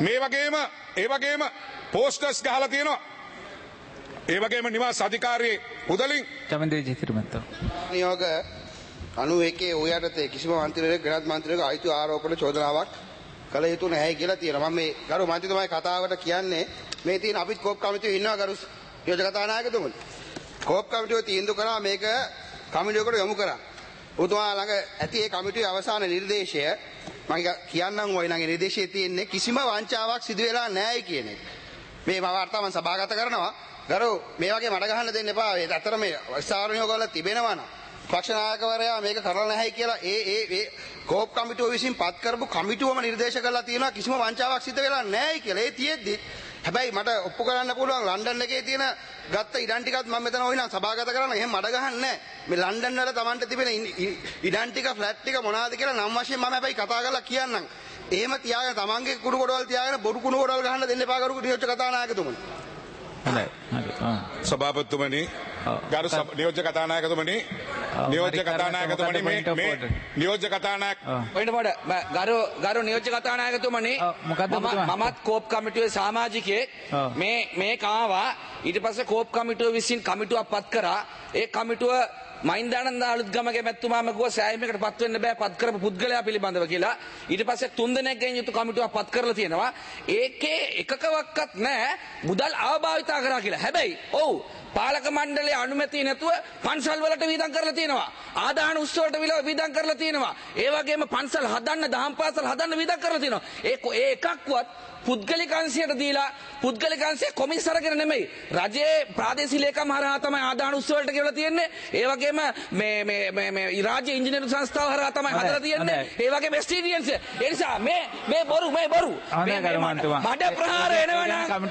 ඒ වගේම පෝස්ටර්ස් ගහලා තියෙනවා. ඒ වගේම නිවාස අධිකාරියේ මුදලින් චමන්ද්‍රී ජිතිරමත්ත නියෝග 91 ඔය යටතේ කිසිම මන්ත්‍රීවරයෙක් ග්‍රහත් මන්ත්‍රීවරයෙක් ආයුතු ආරෝපණ චෝදනාවක් කළ යුතු නැහැ කියලා තියෙනවා. මම මේ ගරු මන්ත්‍රීතුමාගේ කතාවට කියන්නේ මේ තියෙන අපිත් කෝප් කමිටුවේ ඉන්නවා ගරු නියෝජක කතානායකතුමනි. කෝප් කමිටුව තීන්දුව කරා මේක කමිටුවකට යොමු කරා. ඔබතුමා ළඟ ඇති ඒ කමිටුවේ අවසාන නිර්දේශය මම කියන්නම් ওই ළඟ නිර්දේශයේ තියෙන්නේ කිසිම වංචාවක් සිදු වෙලා නැහැ කියන එක. මේ වාර්තාව මම සභාගත කරනවා. ගරු මේ වගේ මඩ ගහන්න දෙන්න එපා. ඒ අතර මේ විස්තර නියෝගවල තිබෙනවා නම් පක්ෂ නායකවරයා මේක කරලා නැහැ කියලා ඒ කෝප් කමිටුව විසින් පත් කරපු කමිටුවම නිර්දේශ කරලා තියෙනවා කිසිම වංචාවක් සිදු වෙලා නැහැ කියලා. ඒ තියෙද්දි හැබැයි මට ඔප්පු කරන්න පුළුවන් ලන්ඩන් එකේ තියෙන ගත්ත ඉඩම් ටිකත් මම මෙතන ඔයිනම් සභාගත කරන්න එහෙම මඩ ගහන්නේ නැහැ. මේ ලන්ඩන් වල Tamanට තිබෙන ඉඩම් ටික ෆ්ලැට් ටික මොනවාද කියලා නම් වශයෙන් මම හැබැයි කතා කරලා කියන්නම්. එහෙම තියාගෙන Tamanගේ කුණු කොටවල් තියාගෙන බොරු කුණු කොටවල් ගහන්න දෙන්න එපා කරු නියෝජ්‍ය කතානායකතුමනි. හොඳයි. සභාපතිතුමනි ගරු නියෝජ්‍ය කතානායකතුමනි නියෝජ්‍ය කතානායකතුමනි මේ නියෝජ්‍ය කතානායක ගරු නියෝජ්‍ය කතානායකතුමනි මමත් කෝප් කමිටුවේ සමාජිකයෙක් මේ කාවා ඊට පස්සේ කෝප් කමිටුව විසින් කමිටුවක් පත් කරා ඒ කමිටුව මහින්දානන්ද අලුත්ගමගේ මැතිතුමාම ගිහුවා සෑයීමකට පත් වෙන්න බෑ පත් කරපු පුද්ගලයා පිළිබඳව කියලා. ඊට පස්සේ 3 දෙනෙක්ගෙන් යුතු කමිටුවක් පත් කරලා තියෙනවා. ඒකේ එකකවක්වත් නැහැ මුදල් අවභාවිතා කරා කියලා. හැබැයි ඔව් පාලක මණ්ඩලයේ අනුමැතිය නැතුව පන්සල් වලට වීදම් කරලා තියෙනවා. ආදාන උත්සව වලට වීදම් කරලා තියෙනවා. ඒ වගේම පන්සල් හදන්න දහම් පාසල් හදන්න වීදම් කරලා තියෙනවා. ඒ එකක්වත් පුද්ගලික අංශයට දීලා පුද්ගලික අංශයේ කොමිස් අරගෙන නෙමෙයි රජයේ ප්‍රාදේශීය ලේකම් හරහා තමයි ආදාන උත්සව වලට ගෙවලා තියෙන්නේ. ඒ වගේම මේ රාජ්‍ය ඉංජිනේරු සංස්ථාව හරහා තමයි හදලා තියෙන්නේ. ඒ වගේම එස්ටීඩියන්ස් ඒ නිසා මේ බොරු මඩ ප්‍රහාර එනවනම්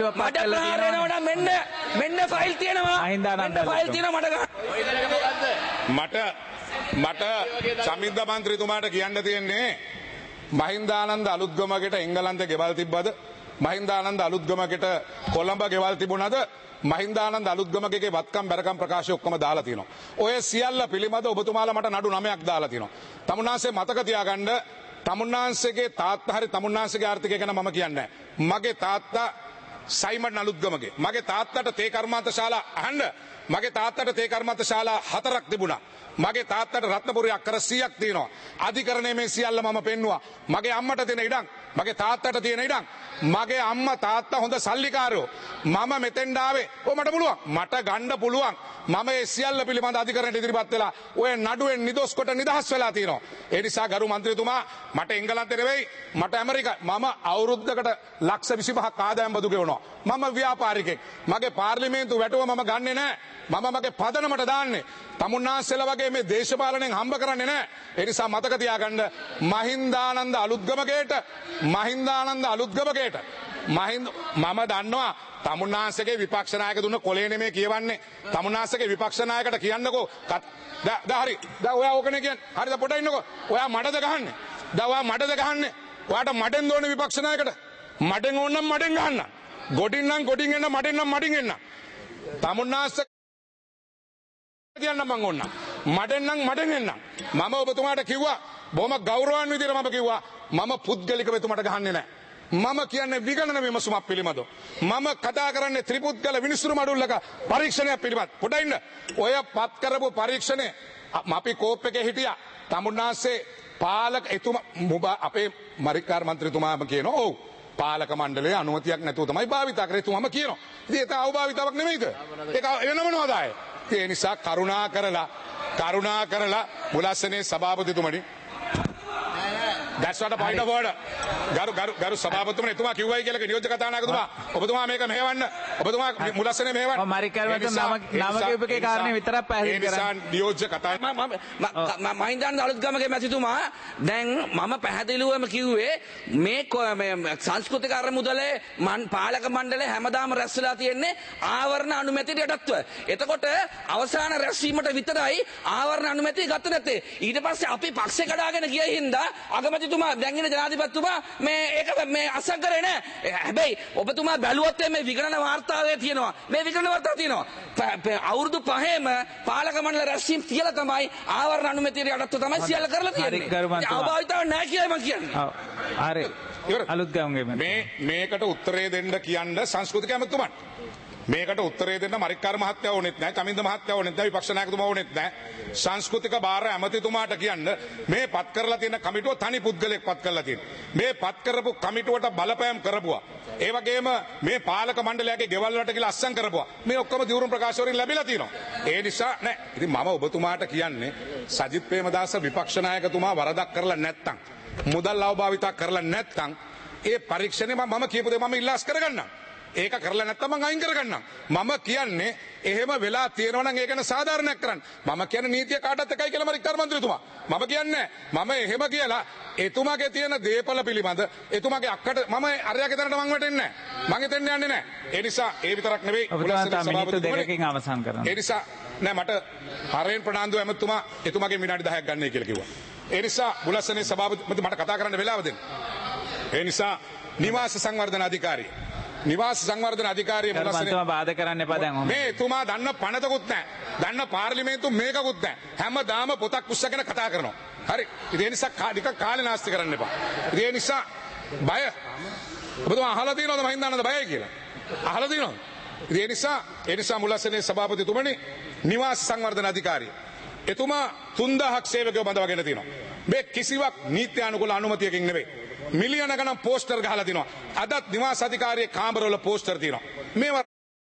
මෙන්න ෆයිල් තියෙනවා. මට මට සමින්ද මන්ත්‍රීතුමාට කියන්න තියෙන්නේ මහින්දානන්ද අලුත්ගමකට එංගලන්තේ ගෙවල් තිබ්බද? මහින්දානන්ද අලුත්ගමකට කොළඹ ගෙවල් තිබුණාද? මහින්දානන්ද අලුත්ගමගේ වත්කම් බැරකම් ප්‍රකාශය ඔක්කොම දාලා තියෙනවා. ඔය සියල්ල පිළිබඳ ඔබතුමාලා මට නඩු 9ක් දාලා තියෙනවා. තමුන්නාන්සේ මතක තියාගන්න තමුන්නාන්සේගේ තාත්තා හරි තමුන්නාන්සේගේ ආර්ථිකය ගැන මම කියන්නේ නැහැ. මගේ තාත්තා සයිමන් අලුත්ගමගේ. මගේ තාත්තට තේ කර්මාන්ත ශාලා අහන්න. මගේ තාත්තට තේ කර්මාන්ත ශාලා 4ක් තිබුණා. මගේ තාත්තට රත්නපුරේ අක්කර 100ක් තියෙනවා. අධිකරණයේ මේ සියල්ල මම පෙන්නුවා. මගේ අම්මට තියෙන ඉඩම්, මගේ තාත්තට තියෙන ඉඩම්, මගේ අම්මා තාත්තා හොඳ සල්ලිකාරයෝ. මම මෙතෙන්ට ආවේ. ඔය මට පුළුවන්. මට ගන්න පුළුවන්. මම ඒ සියල්ල පිළිබඳ අධිකරණයට ඉදිරිපත් වෙලා ඔය නඩුවෙන් නිදොස් කොට නිදහස් වෙලා තියෙනවා. ඒ නිසා ගරු මන්ත්‍රීතුමා මට එංගලන්තේ නෙවෙයි මට ඇමරිකා මම අවුරුද්දකට ලක්ෂ 25ක් ආදායම් බදු ගෙවනවා. මම ව්‍යාපාරිකෙක්. මගේ පාර්ලිමේන්තු වැටුව මම ගන්නෙ නෑ. මම මගේ පදනමට දාන්නේ. තමුන්නාන්සෙලා වගේ මේ දේශපාලනයෙන් හම්බ කරන්නේ නෑ. ඒ නිසා මතක තියාගන්න මහින්දානන්ද අලුත්ගමගේට මම දන්නවා තමුන්නාන්සේගේ විපක්ෂ 나යක දුන්න කොලේ නෙමේ කියවන්නේ. තමුන්නාන්සේගේ විපක්ෂ නායකට කියන්නකෝ හරි. දැන් ඔයා ඕකනේ කියන්නේ. හරිද පොඩ ඉන්නකෝ. ඔයා මඩද ගහන්නේ. දැන් ඔයා මඩද ගහන්නේ. ඔයාට මඩෙන් දෝනේ විපක්ෂ නායකට. මඩෙන් ඕනනම් මඩෙන් ගහන්න. ගොඩින් නම් ගොඩින් එන්න මඩෙන් නම් මඩින් එන්න. තමුන්නාන්සේ කියන්න මං ඕන්න. මඩෙන් නම් මඩෙන් එන්න. මම ඔබතුමාට කිව්වා බොහොම ගෞරවාන් විදිහට මම කිව්වා මම පුද්ගලිකව එතුමාට ගහන්නේ නැහැ. මම කියන්නේ විගණන විමසුමක් පිළිබඳව. මම කතා කරන්නේ ත්‍රිපුද්ගල විනිසුරු මඩුල්ලක පරීක්ෂණයක් පිළිබඳ. පොඩින්න ඔය පත් කරපු පරීක්ෂණය අපි කෝප් එකේ හිටියා. තමුන්නාන්සේ පාලක එතුමා අපේ මරික්කාර මන්ත්‍රීතුමාම කියනවා ඔව් පාලක මණ්ඩලයේ අනුමැතියක් නැතුව තමයි භාවිතා කරේ තුමම කියනවා. ඉතින් ඒක අවභාවිතාවක් නෙමෙයිද? ඒක වෙනම නෝදාය. ඒ නිසා කරුණා කරලා මුලස්සනේ සභාපතිතුමනි That's not a point of order. ගරු සභාපතිතුමනි එතුමා කිව්වයි කියලා නියෝජ්‍ය කතානායකතුමා ඔබතුමා මේක මෙහෙවන්න. ඔබතුමා මුලස්සනේ මෙහෙවන්න. මරික්කාර නම කියපේ කාරණේ විතරක් පැහැදිලි කරන්න. ඒ නිසා නියෝජ්‍ය කතා මහින්දානන්ද අලුත්ගමගේ මැතිතුමා දැන් මම පැහැදිලිවම කිව්වේ මේ සංස්කෘතික අරමුදලේ පාලක මණ්ඩලය හැමදාම රැස් වෙලා තියෙන්නේ ආවරණ අනුමැතියට යටත්ව. එතකොට අවසාන රැස්වීමට විතරයි ආවරණ අනුමැතිය ගත නැත්තේ. ඊට පස්සේ අපි පක්ෂේ කඩාගෙන ගිය හින්දා අගමැතිතුමා දැන් ඉන්න ජනාධිපතිතුමා ඒක මේ අසං කරේ නෑ. හැබැයි ඔබතුමා බැලුවොත් මේ විගණන වාර්තාවේ තියෙනවා. මේ විගණන වාර්තාව තියෙනවා. අවුරුදු 5ෙම පාලක මණ්ඩල රැස්වීම තියලා තමයි ආවරණ අනුමැතියට යටත්ව තමයි සියල්ල කරලා තියෙන්නේ. අවභාවිතාවක් නෑ කියයි මම කියන්නේ. හරි. අලුත්ගමගේ මේකට උත්තරේ දෙන්න කියන්න සංස්කෘතික ඇමතුමන්. මේකට උත්තරේ දෙන්න මරික්කාර මහත්තයා ඕනෙත් නැහැ, කමින්ද මහත්තයා ඕනෙත් නැහැ, විපක්ෂ නායකතුමා ඕනෙත් නැහැ. සංස්කෘතික බාර ඇමතිතුමාට කියන්න මේ පත් කරලා තියෙන කමිටුව තනි පුද්ගලෙක් පත් කරලා තියෙනවා. මේ පත් කරපු කමිටුවට බලපෑම් කරපුවා. ඒ වගේම මේ පාලක මණ්ඩලයගේ ගෙවල් වලට කියලා අස්සම් කරපුවා. මේ ඔක්කොම දියුණු ප්‍රකාශ වලින් ලැබිලා තියෙනවා. ඒ නිසා නෑ. ඉතින් මම ඔබතුමාට කියන්නේ සජිත් ප්‍රේමදාස විපක්ෂ නායකතුමා වරදක් කරලා නැත්තම්, මුදල් අවභාවිතා කරලා නැත්තම් ඒ පරීක්ෂණය මම කියපු දේ මම ඉල්ලාස් කරගන්නම්. ඒක කරලා නැත්තම් මං අයින් කරගන්නම්. මම කියන්නේ එහෙම වෙලා තියෙනවා නම් ඒක න සාධාරණයක් කරන්න. මම කියන්නේ නීතිය කාටත් එකයි කියලා මරික්කාර මන්ත්‍රීතුමා. මම කියන්නේ මම එහෙම කියලා එතුමාගේ තියෙන දේපල පිළිබඳ එතුමාගේ අක්කට මම අරයාගේ තැනට මං වැටෙන්නේ නැහැ. මං එතෙන් යන්නේ නැහැ. ඒ නිසා ඒ විතරක් නෙවෙයි මිනිත්තු දෙකකින් අවසන් කරන්න. ඒ නිසා නෑ මට හරෙන් ප්‍රනාන්දු ඇමතුමා එතුමාගේ විනාඩි 10ක් ගන්නයි කියලා කිව්වා. ඒ නිසා බුලස්සනේ සභාපති මට කතා කරන්න වෙලාව දෙන්න. ඒ නිසා නිවාස සංවර්ධන අධිකාරිය නිවාස සංවර්ධන අධිකාරිය මුලස්සනේ බාධා කරන්න එපා දැන් ඔහොම. මේ එතුමා දන්න පනතකුත් නැහැ. දන්න පාර්ලිමේන්තු මේකකුත් නැහැ. හැමදාම පොතක් උස්සගෙන කතා කරනවා. හරි. ඒ නිසා ටිකක් කාලේ නාස්ති කරන්න එපා. ඒ නිසා බය ඔබතුමා අහලා තියෙනවද මහින්දානන්ද බයයි කියලා? අහලා තියෙනවද? ඒ නිසා මුලස්සනේ සභාපතිතුමනි නිවාස සංවර්ධන අධිකාරිය එතුමා 3000ක් සේවකයෝ බඳවාගෙන තියෙනවා. මේ කිසිවක් නීත්‍යානුකූල අනුමැතියකින් නෙවෙයි. මිලියන ගණන් පෝස්ටර් ගහලා තිනවා. අදත් නිවාස අධිකාරියේ කාමරවල පෝස්ටර් තියෙනවා. මේවා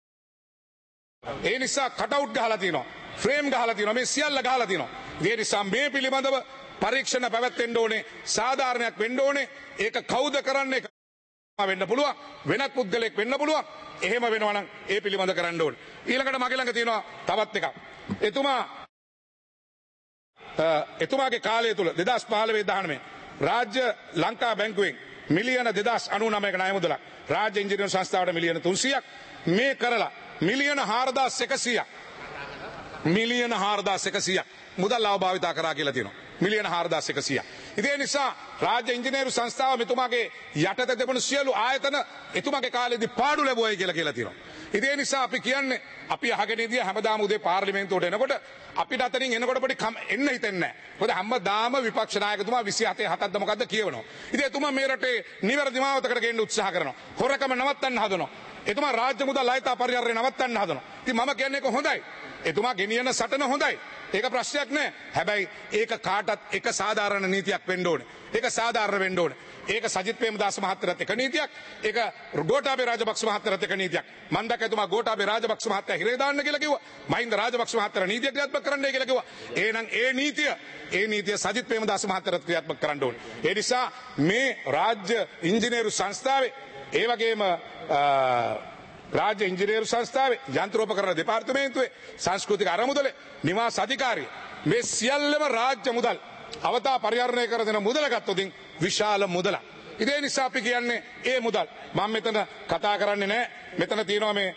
ඒ නිසා කටවුට් ගහලා තියෙනවා. ෆ්‍රේම් ගහලා තියෙනවා. මේ සියල්ල ගහලා තියෙනවා. ඒ නිසා මේ පිළිබඳව පරීක්ෂණ පැවැත්වෙන්න ඕනේ. සාධාරණයක් වෙන්න ඕනේ. ඒක කවුද කරන්නේ? වෙන්න පුළුවන්. වෙනත් පුද්ගලෙක් වෙන්න පුළුවන්. එහෙම වෙනවා නම් ඒ පිළිබඳ කරන්න ඕනේ. ඊළඟට මගේ ළඟ තියෙනවා තවත් එකක්. එතුමාගේ කාලය තුල 2015-19 රාජ්‍ය ලංකා බැංකුවෙන් මිලියන 2099ක ණය මුදලක් රාජ්‍ය ඉංජිනේරු සංස්ථාවට මිලියන 300ක් මේ කරලා මිලියන 4100ක් මිලියන 4100ක් මුදල් අවභාවිතා කරා කියලා තියෙනවා. මිලියන 4100ක්. ඉතින් නිසා රාජ්‍ය ඉංජිනේරු සංස්ථාව මෙතුමාගේ යටතේ තිබුණු සියලු ආයතන එතුමාගේ කාලේදී පාඩු ලැබුවයි කියලා තියෙනවා. ඉතින් ඒ නිසා අපි කියන්නේ අපි අහගෙන ඉදිය හැමදාම උදේ පාර්ලිමේන්තුවට එනකොට අපිට අතරින් එනකොට පොඩි එන්න හිතෙන්නේ නැහැ. මොකද හැමදාම විපක්ෂ નાයකතුමා 27/7ක්ද මොකද්ද කියවනවා. ඉතින් එතුමා මේ රටේ නිවැරදි මාවතකට ගේන්න උත්සාහ කරනවා. හොරකම නවත්තන්න හදනවා. එතුමා රාජ්‍ය මුදල් අයිතා පරිහරණය නවත්තන්න හදනවා. ඉතින් මම කියන්නේ ඒක හොඳයි. එතුමා ගෙනියන සටන හොඳයි. ඒක ප්‍රශ්නයක් නෑ. හැබැයි ඒක කාටත් එක සාධාරණ නීතියක් වෙන්න ඕනේ. ඒක සාධාරණ වෙන්න ඕනේ. ඒක සජිත් ප්‍රේමදාස මහත්තයාට එක නීතියක්. ඒක ගෝඨාභය රාජපක්ෂ මහත්තයාට එක නීතියක්. මම දැක්ක එතුමා ගෝඨාභය රාජපක්ෂ මහත්තයා හිරේ දාන්න කියලා කිව්වා. මහින්ද රාජපක්ෂ මහත්තයා නීතිය ක්‍රියාත්මක කරන්නයි කියලා කිව්වා. එහෙනම් ඒ නීතිය සජිත් ප්‍රේමදාස මහත්තයාට ක්‍රියාත්මක කරන්න ඕනේ. ඒ නිසා මේ රාජ්‍ය ඉංජිනේරු සංස්ථාවේ ඒ වගේම රාජ්‍ය ඉංජිනේරු සංස්ථාවේ යන්ත්‍රෝපකරණ දෙපාර්තමේන්තුවේ සංස්කෘතික අරමුදල නිවාස අධිකාරිය මේ සියල්ලම රාජ්‍ය මුදල් අවතා පරිහරණය කර දෙන මුදල ගත්තොත් විශාල මුදලක්. ඒ නිසා අපි කියන්නේ ඒ මුදල් මම මෙතන කතා කරන්නේ නැහැ. මෙතන තියෙනවා මේ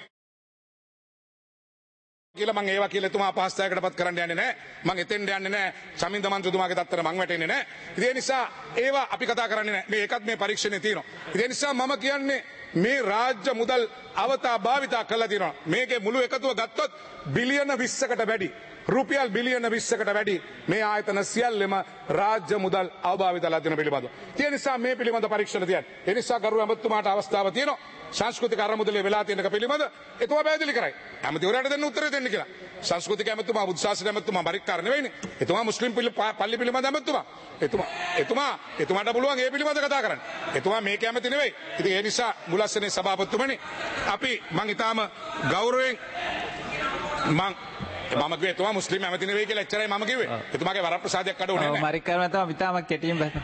කියලා මම ඒවා කියලා එතුමා අපහසුතාවයකටපත් කරන්න යන්නේ නැහැ. මම එතෙන්ට යන්නේ නැහැ. චමින්ද මන්ත්‍රීතුමාගේ තත්තර මම වැටෙන්නේ නැහැ. ඒ නිසා ඒවා අපි කතා කරන්නේ නැහැ. මේ ඒකත් මේ පරීක්ෂණේ තියෙනවා. ඒ නිසා මම කියන්නේ මේ රාජ්‍ය මුදල් අවතා භාවිතා කළා තියෙනවා. මේකේ මුළු එකතුව ගත්තොත් බිලියන 20කට වැඩි. රුපියල් බිලියන 20කට වැඩි මේ ආයතන සියල්ලම රාජ්‍ය මුදල් අවභාවිතලා තියෙන පිළිබඳව. ඒ නිසා මේ පිළිබඳ පරීක්ෂණ තියන්න. ඒ නිසා ගරු ඇමතුමාට අවස්ථාව තියෙනවා. සංස්කෘතික අරමුදලේ වෙලා තියෙන එක පිළිබඳ එතුමා පැහැදිලි කරයි. ඇමතිවරයාට දෙන්න උත්තරේ දෙන්න කියලා. සංස්කෘතික ඇමතුමා බුදු සාසන ඇමතුමා පරික්කාර නෙවෙයිනේ. එතුමා මුස්ලිම් පල්ලි පිළිබඳ ඇමතුමා. එතුමාට පුළුවන් ඒ පිළිබඳ කතා කරන්න. එතුමා මේක ඇමති නෙවෙයි. ඉතින් ඒ නිසා මුලස්සනේ සභාපතිතුමනි අපි මං ඊටාම ගෞරවයෙන් මම කිව්වේ එතුමා මුස්ලිම් ඇමති නෙවෙයි කියලා එච්චරයි මම කිව්වේ. එතුමාගේ වරප්‍රසාදයක් අඩු වුණේ නැහැ. මරික්කාරම තමයි විතාම කෙටියෙන් බහන.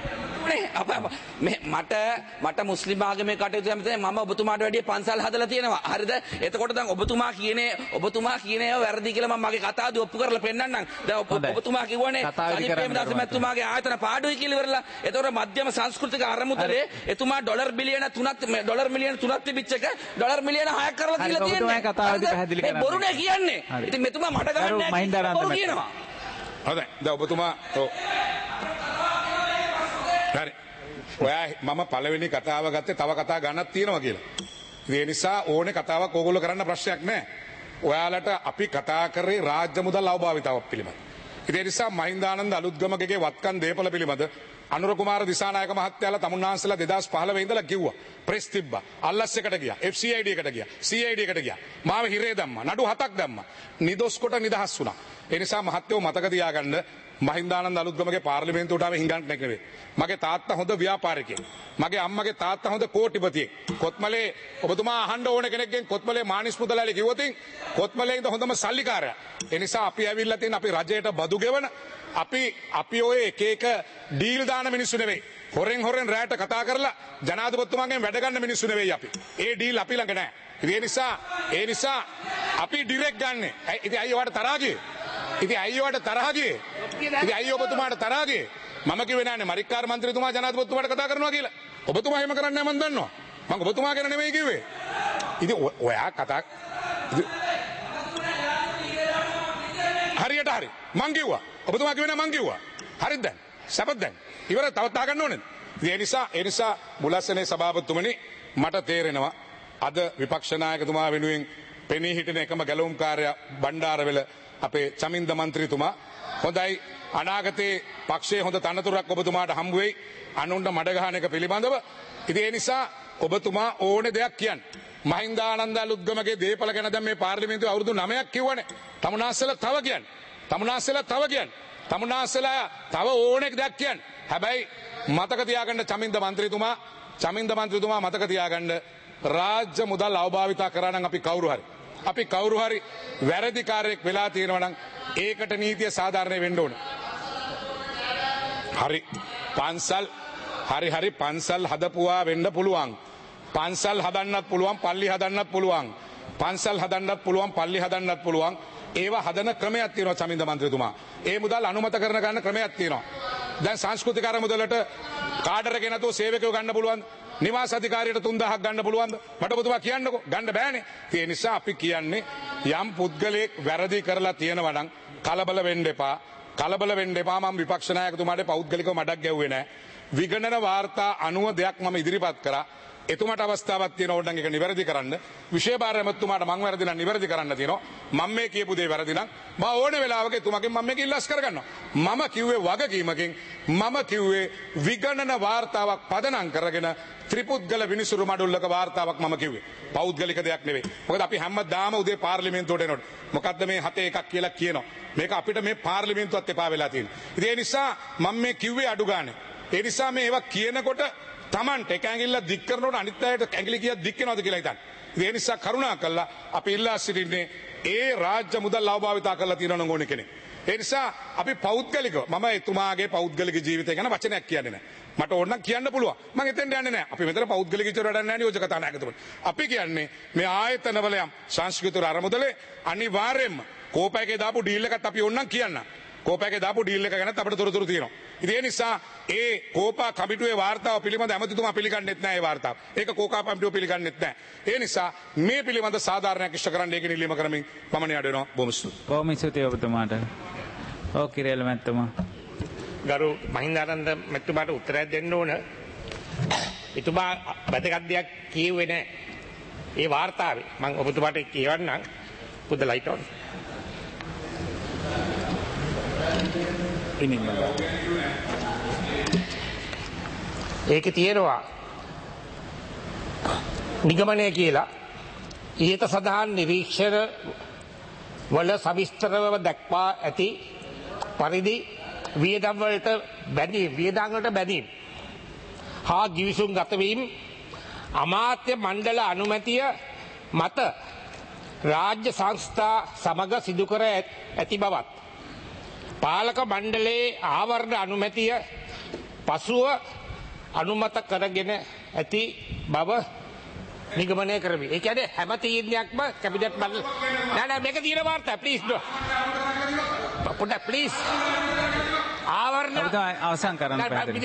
මට මුස්ලිම් ආගමේ කටයුතු ඇමතිනේ මම ඔබතුමාට වැඩිය පන්සල් හදලා තියෙනවා. හරිද? එතකොට දැන් ඔබතුමා කියන ඒවා වැරදි කියලා මම මගේ කතාවදී ඔප්පු කරලා පෙන්නන්නම්. දැන් ඔබතුමා කිව්වනේ සජිත් ප්‍රේමදාස මැතිතුමාගේ ආයතන පාඩුයි කියලා ඉවරලා. එතකොට මධ්‍යම සංස්කෘතික අරමුදලේ එතුමා ඩොලර් මිලියන 3ක් තිබිච්ච එක ඩොලර් මිලියන 6ක් කරලා කියලා තියෙනවා. ඔබතුමාගේ කතාවදී පැහැදිලි කරන්න. බොරුනේ කියන්නේ. ඉතින් මෙතුමා මට ගන්න නැහැ. බොරු කියනවා. හොඳයි. දැන් ඔබතුමා හරි. ඔයා මම පළවෙනි කතාව ගත්තේ තව කතා ගණනක් තියෙනවා කියලා. ඒ නිසා ඕනේ කතාවක් ඕගොල්ලෝ කරන්න ප්‍රශ්නයක් නැහැ. ඔයාලට අපි කතා කරේ රාජ්‍ය මුදල් අවභාවිතාවක් පිළිබඳ. ඒ නිසා මහින්දානන්ද අලුත්ගමගේ වත්කම් දීපල පිළිබඳ අනුර කුමාර දිසානායක මහත්තයාලා තමුන්නාන්සලා 2015 ඉඳලා කිව්වා. ප්‍රෙස් තිබ්බා. අල්ලස් එකට ගියා. FCID එකට ගියා. CID එකට ගියා. මාව හිරේ දැම්මා. නඩු 7ක් දැම්මා. නිදොස් කොට නිදහස් වුණා. ඒ නිසා මහත්තයෝ මතක තියාගන්න මහින්දානන්ද අලුත්ගමගේ පාර්ලිමේන්තුවට ආවේ හිඟන්නට නෙවෙයි. මගේ තාත්තා හොඳ ව්‍යාපාරිකයෙක්. මගේ අම්මගේ තාත්තා හොඳ කෝටිපතියෙක්. කොත්මලේ ඔබතුමා අහන්න ඕන කෙනෙක්ගෙන් කොත්මලේ මානිස් මුදලාලි කිව්වොත් කොත්මලේ ඉඳ හොඳම සල්ලිකාරයා. ඒ නිසා අපි ඇවිල්ලා තියෙන අපි රජයට බදු ගෙවන අපි ඔය එක ඩීල් දාන මිනිස්සු නෙවෙයි. හොරෙන් රැට කතා කරලා ජනාධිපතිතුමාගෙන් වැඩ ගන්න මිනිස්සු නෙවෙයි අපි. ඒ ඩීල් අපි ළඟ නැහැ. ඒ නිසා අපි ඩිරෙක්ට් ගන්නෙ. ඉතින් අයියෝ වට තරහා ගියේ. ඉතින් අයියෝ ඔබතුමාට තරහා ගියේ. මම කිව්වේ නෑනේ මරික්කාර මන්ත්‍රීතුමා ජනාධිපතිතුමාට කතා කරනවා කියලා. ඔබතුමා එහෙම කරන්නේ නැහැ මම දන්නවා. මම ඔබතුමා ගැන නෙවෙයි කිව්වේ. ඉතින් ඔයා කතා හරියට හරි. මං කිව්වා. ඔබතුමා කිව්වේ නෑ මං කිව්වා. හරිද දැන්? සපත් දැන්. ඉවර තවත් අහගන්න ඕනේද? ඒ නිසා මුලස්සනේ සභාපතිතුමනි මට තේරෙනවා අද විපක්ෂ නායකතුමා වෙනුවෙන් පෙනී හිටින එකම ගැලවුම්කාරයා බණ්ඩාරවෙල අපේ චමින්ද මන්ත්‍රීතුමා හොඳයි අනාගතයේ පක්ෂයේ හොඳ තනතුරක් ඔබතුමාට හම්බ වෙයි අනුන්ට මඩ ගහන එක පිළිබඳව. ඉතින් ඒ නිසා ඔබතුමා ඕනේ දෙයක් කියන්න. මහින්දානන්ද අලුත්ගමගේ දීපල ගැන දැන් මේ පාර්ලිමේන්තුවේ අවුරුදු 9ක් කිව්වනේ. තමුනාස්සලා තව කියන්න. තමුනාස්සලා තව ඕනේ දෙයක් කියන්න. හැබැයි මතක තියාගන්න චමින්ද මන්ත්‍රීතුමා මතක තියාගන්න රාජ්‍ය මුදල් අවභාවිතා කරා නම් අපි කවුරු හරි වැරදිකාරයෙක් වෙලා තියෙනවා නම් ඒකට නීතිය සාධාරණය වෙන්න ඕනේ. හරි පන්සල් හදපුවා වෙන්න පුළුවන්. පන්සල් හදන්නත් පුළුවන්, පල්ලි හදන්නත් පුළුවන්. පල්ලි හදන්නත් පුළුවන්. ඒවා හදන ක්‍රමයක් තියෙනවා චමින්ද මන්ත්‍රීතුමා. ඒ මුදල් අනුමත කරන ගන්න ක්‍රමයක් තියෙනවා. දැන් සංස්කෘතික අරමුදලට කාඩර් එක නැතුව සේවකයෝ ගන්න පුළුවන්. නිවාස අධිකාරියට 3000ක් ගන්න පුළුවන්ද? මට ඔබතුමා කියන්නකෝ. ගන්න බෑනේ. ඒ නිසා අපි කියන්නේ යම් පුද්ගලයෙක් වැරදි කරලා තියෙනවා නම් කලබල වෙන්න එපා. කලබල වෙන්න එපා. මම විපක්ෂ නායකතුමාට පෞද්ගලිකව මඩක් ගැව්වේ නැහැ. විගණන වාර්තා 90 දෙයක් මම ඉදිරිපත් කරා. එතුමාට අවස්ථාවක් තියෙනවා ඕනනම් ඒක නිවැරදි කරන්න. විශේෂ භාර එතුමාට මං වැරදි නම් නිවැරදි කරන්න තියෙනවා. මම මේ කියපු දේ වැරදි නම් මම ඕනේ වෙලාවක එතුමාගෙන් මම මේක ඉල්ලස් කරගන්නවා. මම කිව්වේ වගකීමකින් මම කිව්වේ විගණන වාර්තාවක් පදනම් කරගෙන ත්‍රිපුද්ගල විනිසුරු මඩුල්ලක වාර්තාවක් මම කිව්වේ. පෞද්ගලික දෙයක් නෙවෙයි. මොකද අපි හැමදාම උදේ පාර්ලිමේන්තුවට එනකොට මොකද්ද මේ 7 එකක් කියලා කියනවා. මේක අපිට මේ පාර්ලිමේන්තුවත් එපා වෙලා තියෙනවා. ඉතින් ඒ නිසා මම මේ කිව්වේ අඩු ගානේ. ඒ නිසා මේ ඒවා කියනකොට තමන්ට එක ඇඟිල්ල දික් කරනකොට අනිත් අයට ඇඟිලි කීයක් දික් වෙනවද කියලා හිතන්න. ඒ නිසා කරුණා කළා අපි ඉල්ලා සිටින්නේ ඒ රාජ්‍ය මුදල් අවභාවිතා කරලා තියෙනවනම් ඕනේ කෙනෙක්. ඒ නිසා අපි පෞද්ගලිකව මම එතුමාගේ පෞද්ගලික ජීවිතය ගැන වචනයක් කියන්නේ නැහැ. මට ඕන නම් කියන්න පුළුවන්. මම එතෙන්ට යන්නේ නැහැ. අපි මෙතන පෞද්ගලික විචාර වැඩක් නැහැ නියෝජක කතා නැගතුමනි. අපි කියන්නේ මේ ආයතනවල යම් සංස්කෘතික අරමුදලේ අනිවාර්යයෙන්ම කෝපයකේ දාපු ඩීල් එකත් අපි ඕනනම් කියන්න. කෝපයකේ දාපු ඩීල් එක ගැනත් අපිට තොරතුරු තියෙනවා. ඉතින් ඒ නිසා ඒ කෝපා කමිටුවේ වාර්තාව පිළිබඳ ඇමතිතුමා පිළිගන්නෙත් නැහැ ඒ වාර්තාව. ඒක කෝපා කමිටුව පිළිගන්නෙත් නැහැ. ඒ නිසා මේ පිළිබඳ සාධාරණයක් ඉෂ්ට කරන්න ඒක නිලීම කරමින් මම නියඩ වෙනවා. බොහොම ස්තුතියි. බොහොම ස්තුතියි ඔබතුමාට. ඔව් කිරේල මැතිතුමා. ගරු මහින්දානන්ද මැතිතුමාට උත්තරයක් දෙන්න ඕන. එතුමා වැදගත් දෙයක් කියුවේ නැහැ. ඒ වාර්තාවේ මම ඔබතුමාට කියවන්නම්. පොඩ්ඩ ලයිට් ඔන්. ඒකේ තියෙනවා නිගමනය කියලා ඊට සඳහන් නිරීක්ෂණ වල සවිස්තරව දක්වා ඇති පරිදි වියදම් වලට බැඳීම් හා ගිවිසුම් ගතවීම අමාත්‍ය මණ්ඩල අනුමැතිය මත රාජ්‍ය සංස්ථා සමග සිදු කර ඇති බවත් පාලක මණ්ඩලයේ ආවරණ අනුමැතිය පසුව අනුමත කරගෙන ඇති බව නිගමනය කරමි. ඒ කියන්නේ හැම තීරණයක්ම කැබිනට් මණ්ඩල නෑ මේක තියෙන වාර්තා ප්ලීස් පොඩ්ඩක් ප්ලීස් ආවරණ අවසන් කරන්න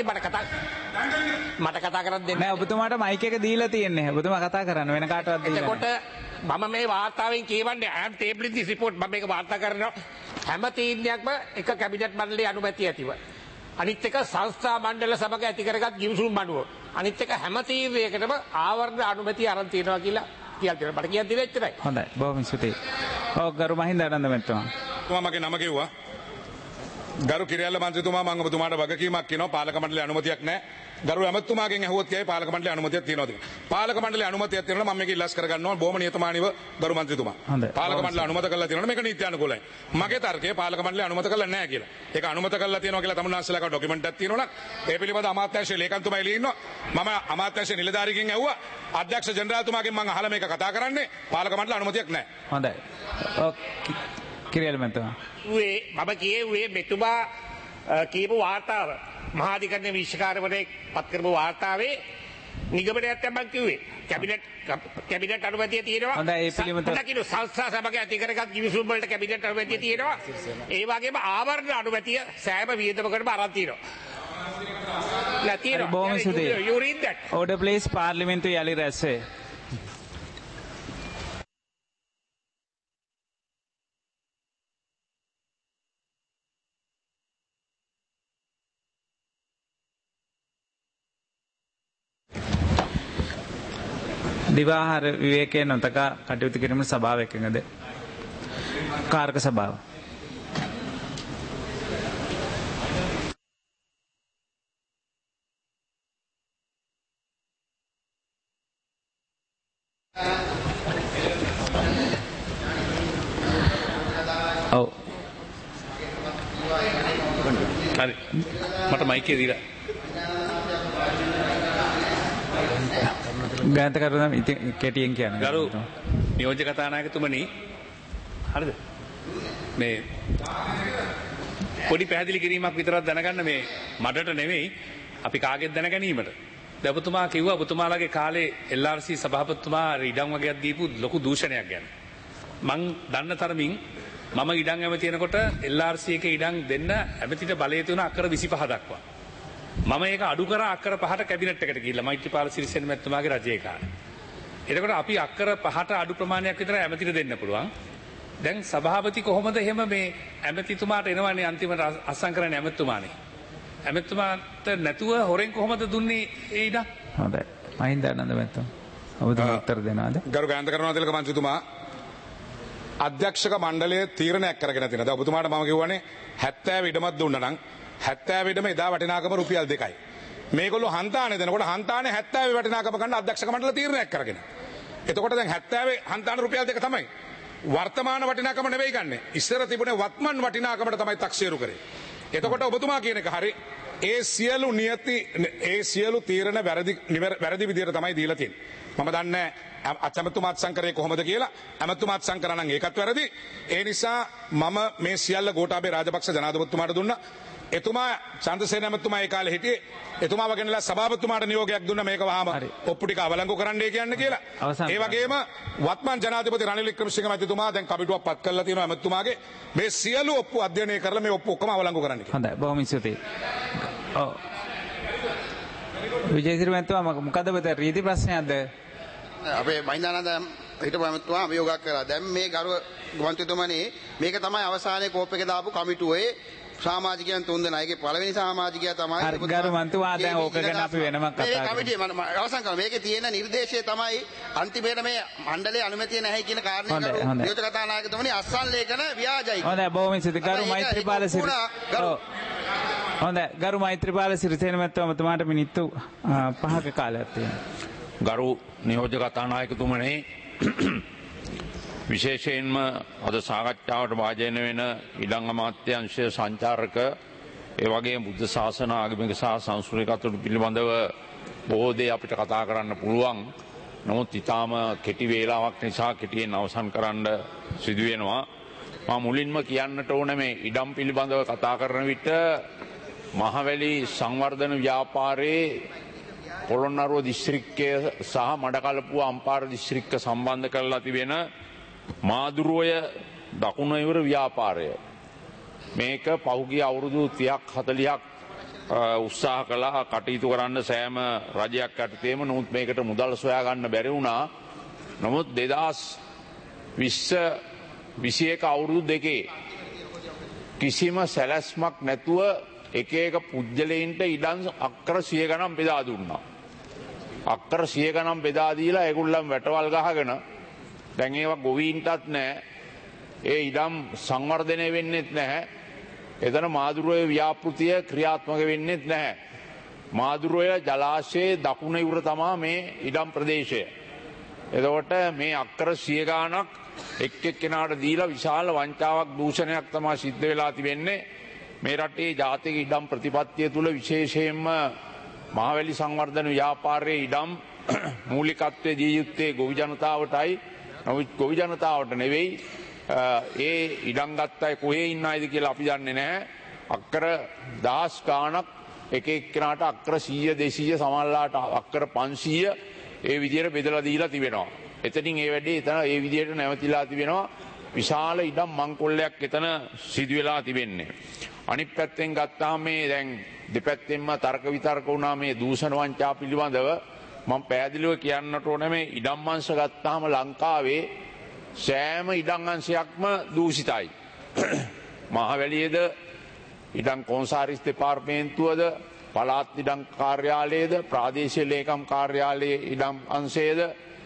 මට කතා කරන්න දෙන්න නෑ ඔබතුමාට මයික් එක දීලා තියෙන්නේ. ඔබතුමා කතා කරන්න වෙන කාටවත් දීලා එතකොට මම මේ වාර්තාවෙන් කියවන්නේ I am tabling this report මම මේක වාර්තා කරනවා හැම තීරණයක්ම එක කැබිනට් මණ්ඩලයේ අනුමැතිය ඇතිව අනිත් එක සංස්ථා මණ්ඩල සමග ඇති කරගත් ගිවිසුම් මඩුව අනිත් එක හැම තීරණයකටම ආවරණ අනුමැතිය අරන් තියෙනවා කියලා කියනවා මට කියන්න දෙන්න එච්චරයි. හොඳයි බොහොම ස්තුතියි. ඔව් ගරු මහින්දානන්ද මැතිතුමා. මගේ නම කිව්වා. ගරු කිරියල්ල මන්ත්‍රීතුමා මම ඔබතුමාට වගකීමක් කියනවා පාලක මණ්ඩලයේ අනුමැතියක් නැහැ. ගරු ඇමතුමාගෙන් ඇහුවොත් කියයි පාලක මණ්ඩලයේ අනුමැතියක් තියෙනවද කියලා. පාලක මණ්ඩලයේ අනුමැතියක් තියෙනවා මම මේක ඉල්ලස් කරගන්න ඕන බොහොම නියතමානීව ගරු මන්ත්‍රීතුමා. පාලක මණ්ඩලය අනුමත කරලා තියෙනවා මේක නීත්‍යානුකූලයි. මගේ තර්කය පාලක මණ්ඩලය අනුමත කරලා නැහැ කියලා. ඒක අනුමත කරලා තියෙනවා කියලා තමුන්නාන්සලාක ඩොකියුමන්ට් එකක් තියෙනවා නම් ඒ පිළිබඳ අමාත්‍යාංශයේ ලේකම්තුමා එළියේ ඉන්නවා. මම අමාත්‍යාංශයේ නිලධාරිගෙන් ඇහුවා අධ්‍යක්ෂ ජෙනරාල්තුමාගෙන් මම අහලා මේක කතා කරන්නේ පාලක මණ්ඩල අනුමැතියක් නැහැ. හොඳයි. කිරියල් මැතිතුමා. මම කියෙව්වේ මෙතුමා කියපු වාර්තාව මහාධිකරණ විශ්කාරවරයෙක් පත් කරපු වාර්තාවේ නිගමනයක් තමයි කිව්වේ කැබිනට් අනුමැතිය තියෙනවා. හොඳයි ඒ පිළිබඳව සංස්ථා සමග ඇති කරගත් ගිවිසුම් වලට කැබිනට් අනුමැතිය තියෙනවා. ඒ වගේම ආවරණ අනුමැතිය සෑම වියදමකටම අරන් තියෙනවා. බොහොම ස්තුතියි. You read that. Order please පාර්ලිමේන්තුවේ යලි රැස් වේ. දිවාහාර විවේකයේ නොතකා කටයුතු කිරීමට සභාව එකඟද? කාර්ක සභාව. ඔව්. හරි. මට මයික් එක දීලා. ගාන්ත කරුණා ඉතින් කෙටියෙන් කියන්න. ගරු නියෝජ්‍ය කතානායකතුමනි හරිද? මේ පොඩි පැහැදිලි කිරීමක් විතරක් දැනගන්න මේ මඩට නෙවෙයි අපි කාගෙත් දැන ගැනීමට. දැන් ඔබතුමා කිව්වා ඔබතුමාලාගේ කාලේ LRC සභාපතිතුමා ඉඩම් වගේක් දීපු ලොකු දූෂණයක් ගැන. මං දන්න තරමින් මම ඉඩම් ඇමති වෙනකොට LRC එකේ ඉඩම් දෙන්න ඇමතිට බලය තුන අක්කර 25 දක්වා. මම ඒක අඩු කර අක්කර 5ට කැබිනට් එකට ගිහිල්ලා මෛත්‍රීපාල සිරිසේන මැතිතුමාගේ රජයේ කාලේ. එතකොට අපි අක්කර 5ට අඩු ප්‍රමාණයක් විතර ඇමතිට දෙන්න පුළුවන්. දැන් සභාපති කොහොමද එහෙම මේ ඇමතිතුමාට එනවන්නේ අන්තිමට අස්සංකරණ ඇමතිතුමානේ. ඇමතිතුමාට නැතුව හොරෙන් කොහොමද දුන්නේ ඒ ඉඩ? හොඳයි. මහින්දානන්ද මැතිතුමා. ඔබතුමා උත්තර දෙනවද? ගරු ගාන්ධ කරුණාතිලක මන්ත්‍රීතුමා අධ්‍යක්ෂක මණ්ඩලය තීරණයක් කරගෙන තියෙනවා. දැන් ඔබතුමාට මම කියවනේ 70 ඉඩමක් දුන්නා නම් 70 ඉඩම එදා වටිනාකම රුපියල් 2යි. මේගොල්ලෝ හන්තානේ දෙනකොට හන්තානේ 70 වටිනාකම ගන්න අධ්‍යක්ෂක මණ්ඩල තීරණයක් කරගෙන. එතකොට දැන් 70 හන්තාන රුපියල් 2 තමයි. වර්තමාන වටිනාකම නෙවෙයි ගන්නෙ. ඉස්සර තිබුණේ වත්මන් වටිනාකමට තමයි තක්සේරු කරේ. එතකොට ඔබතුමා කියන එක හරි. ඒ සියලු තීරණ වැරදි විදිහට තමයි දීලා තියෙන්නේ. මම දන්නේ අචමතුමාත් සංකරේ කොහොමද කියලා. අමතුමාත් සංකර නම් ඒකත් වැරදි. ඒ නිසා මම මේ සියල්ල ගෝඨාභය රාජපක්ෂ ජනාධිපතිතුමාට දුන්නා. එතුමා චන්ද්‍රසේන ඇමතුමා ඒ කාලේ හිටියේ. එතුමා වගෙනලා සභාපතිතුමාට නියෝගයක් දුන්නා මේක වහම ඔප්පු ටික අවලංගු කරන්නයි කියන්නේ කියලා. ඒ වගේම වත්මන් ජනාධිපති රනිල් වික්‍රමසිංහ මැතිතුමා දැන් කමිටුවක් පත් කරලා තියෙනවා ඇමතුමාගේ මේ සියලු ඔප්පු අධ්‍යයනය කරලා මේ ඔප්පු ඔක්කොම අවලංගු කරන්න කියලා. හොඳයි බොහොම ස්තුතියි. ඔව්. විජේසිරි මැතිතුමා මොකද ඔබට රීති ප්‍රශ්නයක්ද? අපේ මහින්දානන්ද හිටපු ඇමතුමා අභියෝගයක් කරා. දැන් මේ ගරු මන්ත්‍රීතුමනි මේක තමයි අවසානයේ කෝප් එක දාපු කමිටුවේ සමාජිකයන් තුන්දෙනා. ඒකේ පළවෙනි සමාජිකයා තමයි ගරු මන්ත්‍රීතුමා දැන් ඕක ගැන අපි වෙනම කතා කරමු. මේ කමිටුවේ මම අවසන් කරනවා. මේකේ තියෙන නිර්දේශය තමයි අන්තිමේට මේ මණ්ඩලයේ අනුමැතිය නැහැ කියන කාරණේ කරු නියෝජක කතානායකතුමනි අස්සන් ලේඛන ව්‍යාජයි. හොඳයි බොහොම ස්තුතියි ගරු මෛත්‍රීපාල හොඳයි ගරු මෛත්‍රීපාල සිරිසේන මැතිතුමාට මිනිත්තු 5ක කාලයක් තියෙනවා. ගරු නියෝජක කතානායකතුමනි විශේෂයෙන්ම අද සාකච්ඡාවට වාජනය වෙන ඉඩම් අමාත්‍යාංශය සංචාරක ඒ වගේම බුද්ධ ශාසන ආගමික සහ සංස්කෘතික කටයුතු පිළිබඳව බොහෝ දේ අපිට කතා කරන්න පුළුවන්. නමුත් ඊටාම කෙටි වේලාවක් නිසා කෙටියෙන් අවසන් කරන්න සිදු වෙනවා. මම මුලින්ම කියන්නට ඕන මේ ඉඩම් පිළිබඳව කතා කරන විට මහවැලි සංවර්ධන ව්‍යාපාරයේ පොළොන්නරුව දිස්ත්‍රික්කය සහ මඩකලපුව අම්පාර දිස්ත්‍රික්ක සම්බන්ධ කරලා තිබෙන මාදුරුවය දකුණ ඉවර ව්‍යාපාරය. මේක පහුගිය අවුරුදු 30ක් 40ක් උත්සාහ කළා කටයුතු කරන්න සෑම රජයක් යටතේම. නමුත් මේකට මුදල් සොයා ගන්න බැරි වුණා. නමුත් 2020-21 අවුරුදු දෙකේ කිසිම සැලැස්මක් නැතුව එක එක පුජ්‍යලයින්ට ඉඩම් අක්කර 100 ගණන් බෙදා දුන්නා. අක්කර 100 ගණන් බෙදා දීලා ඒගොල්ලන් වැටවල් ගහගෙන දැන් ඒවා ගොවීන්ටත් නැහැ. ඒ ඉඩම් සංවර්ධනය වෙන්නෙත් නැහැ. එතන මාදුරුවේ ව්‍යාපෘතිය ක්‍රියාත්මක වෙන්නෙත් නැහැ. මාදුරුවේ ජලාශයේ දකුණ ඉවුර තමා මේ ඉඩම් ප්‍රදේශය. එතකොට මේ අක්කර 100 ගණනක් එක් එක්කෙනාට දීලා විශාල වංචාවක් දූෂණයක් තමයි සිද්ධ වෙලා තිබෙන්නේ. මේ රටේ ජාතික ඉඩම් ප්‍රතිපත්තිය තුළ විශේෂයෙන්ම මහවැලි සංවර්ධන ව්‍යාපාරයේ ඉඩම් මූලිකත්වයේ දී යුත්තේ ගොවි ජනතාවටයි. නමුත් ගොවි ජනතාවට නෙවෙයි. ඒ ඉඩම් ගත්ත අය කොහේ ඉන්න අයද කියලා අපි දන්නේ නැහැ. අක්කර 10 ගාණක් එක එක්කෙනාට අක්කර 100 200 සමහරලාට අක්කර 500 ඒ විදිහට බෙදලා දීලා තිබෙනවා. එතනින් ඒ වැඩේ එතන ඒ විදිහට නැවතිලා තිබෙනවා. විශාල ඉඩම් මංකොල්ලයක් එතන සිදු වෙලා තිබෙන්නේ. අනිත් පැත්තෙන් ගත්තාම මේ දැන් දෙපැත්තෙන්ම තර්ක විතර්ක වුණා මේ දූෂණ වංචා පිළිබඳව. මම පැහැදිලිව කියන්නට ඕනේ මේ ඉඩම් අංශ ගත්තාම ලංකාවේ සෑම ඉඩම් අංශයක්ම දූෂිතයි. මහවැලියේද ඉඩම් කොන්සාරිස් දෙපාර්තමේන්තුවද පළාත් ඉඩම් කාර්යාලයේද ප්‍රාදේශීය ලේකම් කාර්යාලයේ ඉඩම් අංශයේද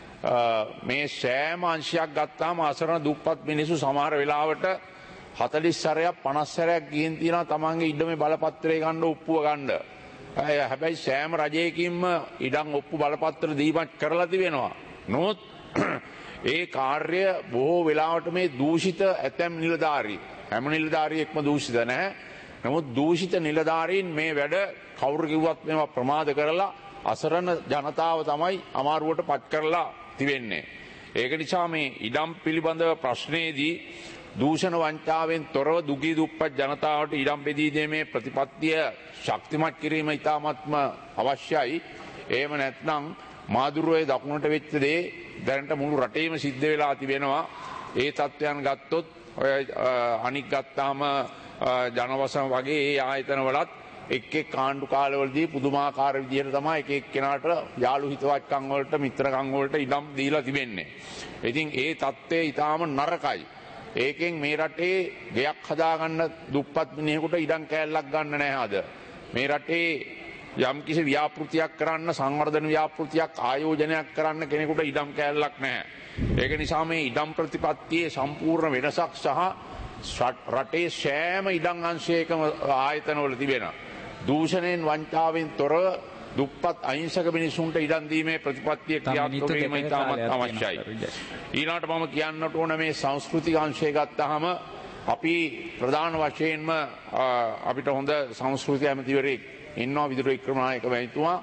මේ සෑම අංශයක් ගත්තාම අසරණ දුප්පත් මිනිස්සු සමහර වෙලාවට 40 සැරයක් 50 සැරයක් ගිහින් තියනවා තමන්ගේ ඉඩමේ බලපත්‍රය ගන්න ඔප්පුව ගන්න. හැබැයි සෑම රජයකින්ම ඉඩම් ඔප්පු බලපත්‍ර දීමක් කරලා තිබෙනවා. නමුත් ඒ කාර්ය බොහෝ වෙලාවට මේ දූෂිත ඇතැම් නිලධාරී හැම නිලධාරියෙක්ම දූෂිත නැහැ. නමුත් දූෂිත නිලධාරීන් මේ වැඩ කවුරු කිව්වත් මේවා ප්‍රමාද කරලා අසරණ ජනතාව තමයි අමාරුවට පත් කරලා තිබෙන්නේ. ඒක නිසා මේ ඉඩම් පිළිබඳව ප්‍රශ්නයේදී දූෂණ වංචාවෙන් තොරව දුගී දුප්පත් ජනතාවට ඉඩම් බෙදී දීමේ ප්‍රතිපත්තිය ශක්තිමත් කිරීම ඉතාමත්ම අවශ්‍යයි. එහෙම නැත්නම් මාදුරුවේ දකුණට වෙච්ච දේ දැනට මුළු රටේම සිද්ධ වෙලා තිබෙනවා. ඒ තත්ත්වයන් ගත්තොත් අනික් ගත්තාම ජනවසම වගේ ඒ ආයතන වලත් එක් කාණ්ඩු කාලවලදී පුදුමාකාර විදිහට තමයි එක එක්කෙනාට යාළු හිතවත්කම් වලට මිත්‍රකම් වලට ඉඩම් දීලා තිබෙන්නේ. ඉතින් ඒ தත්ත්වය ඊටාම නරකයි. ඒකෙන් මේ රටේ ගෙයක් හදාගන්න දුප්පත් මිනිහෙකුට ඉඩම් කෑල්ලක් ගන්න නැහැ අද. මේ රටේ යම්කිසි ව්‍යාපෘතියක් කරන්න සංවර්ධන ව්‍යාපෘතියක් ආයෝජනයක් කරන්න කෙනෙකුට ඉඩම් කෑල්ලක් නැහැ. ඒක නිසා මේ ඉඩම් ප්‍රතිපත්තියේ සම්පූර්ණ වෙනසක් සහ රටේ සෑම ඉඩම් අංශයකම ආයතනවල තිබෙන දූෂණයෙන් වංචාවෙන් තොරව දුප්පත් අහිංසක මිනිසුන්ට ඉඩම් දීමේ ප්‍රතිපත්තිය ක්‍රියාත්මක වීම ඉතාමත් අවශ්‍යයි. ඊළාට මම කියන්නට ඕන මේ සංස්කෘතික අංශය ගත්තාම අපි ප්‍රධාන වශයෙන්ම අපිට හොඳ සංස්කෘතික ඇමතිවරයෙක් ඉන්නවා විදුර වික්‍රමනායක මැතිතුමා.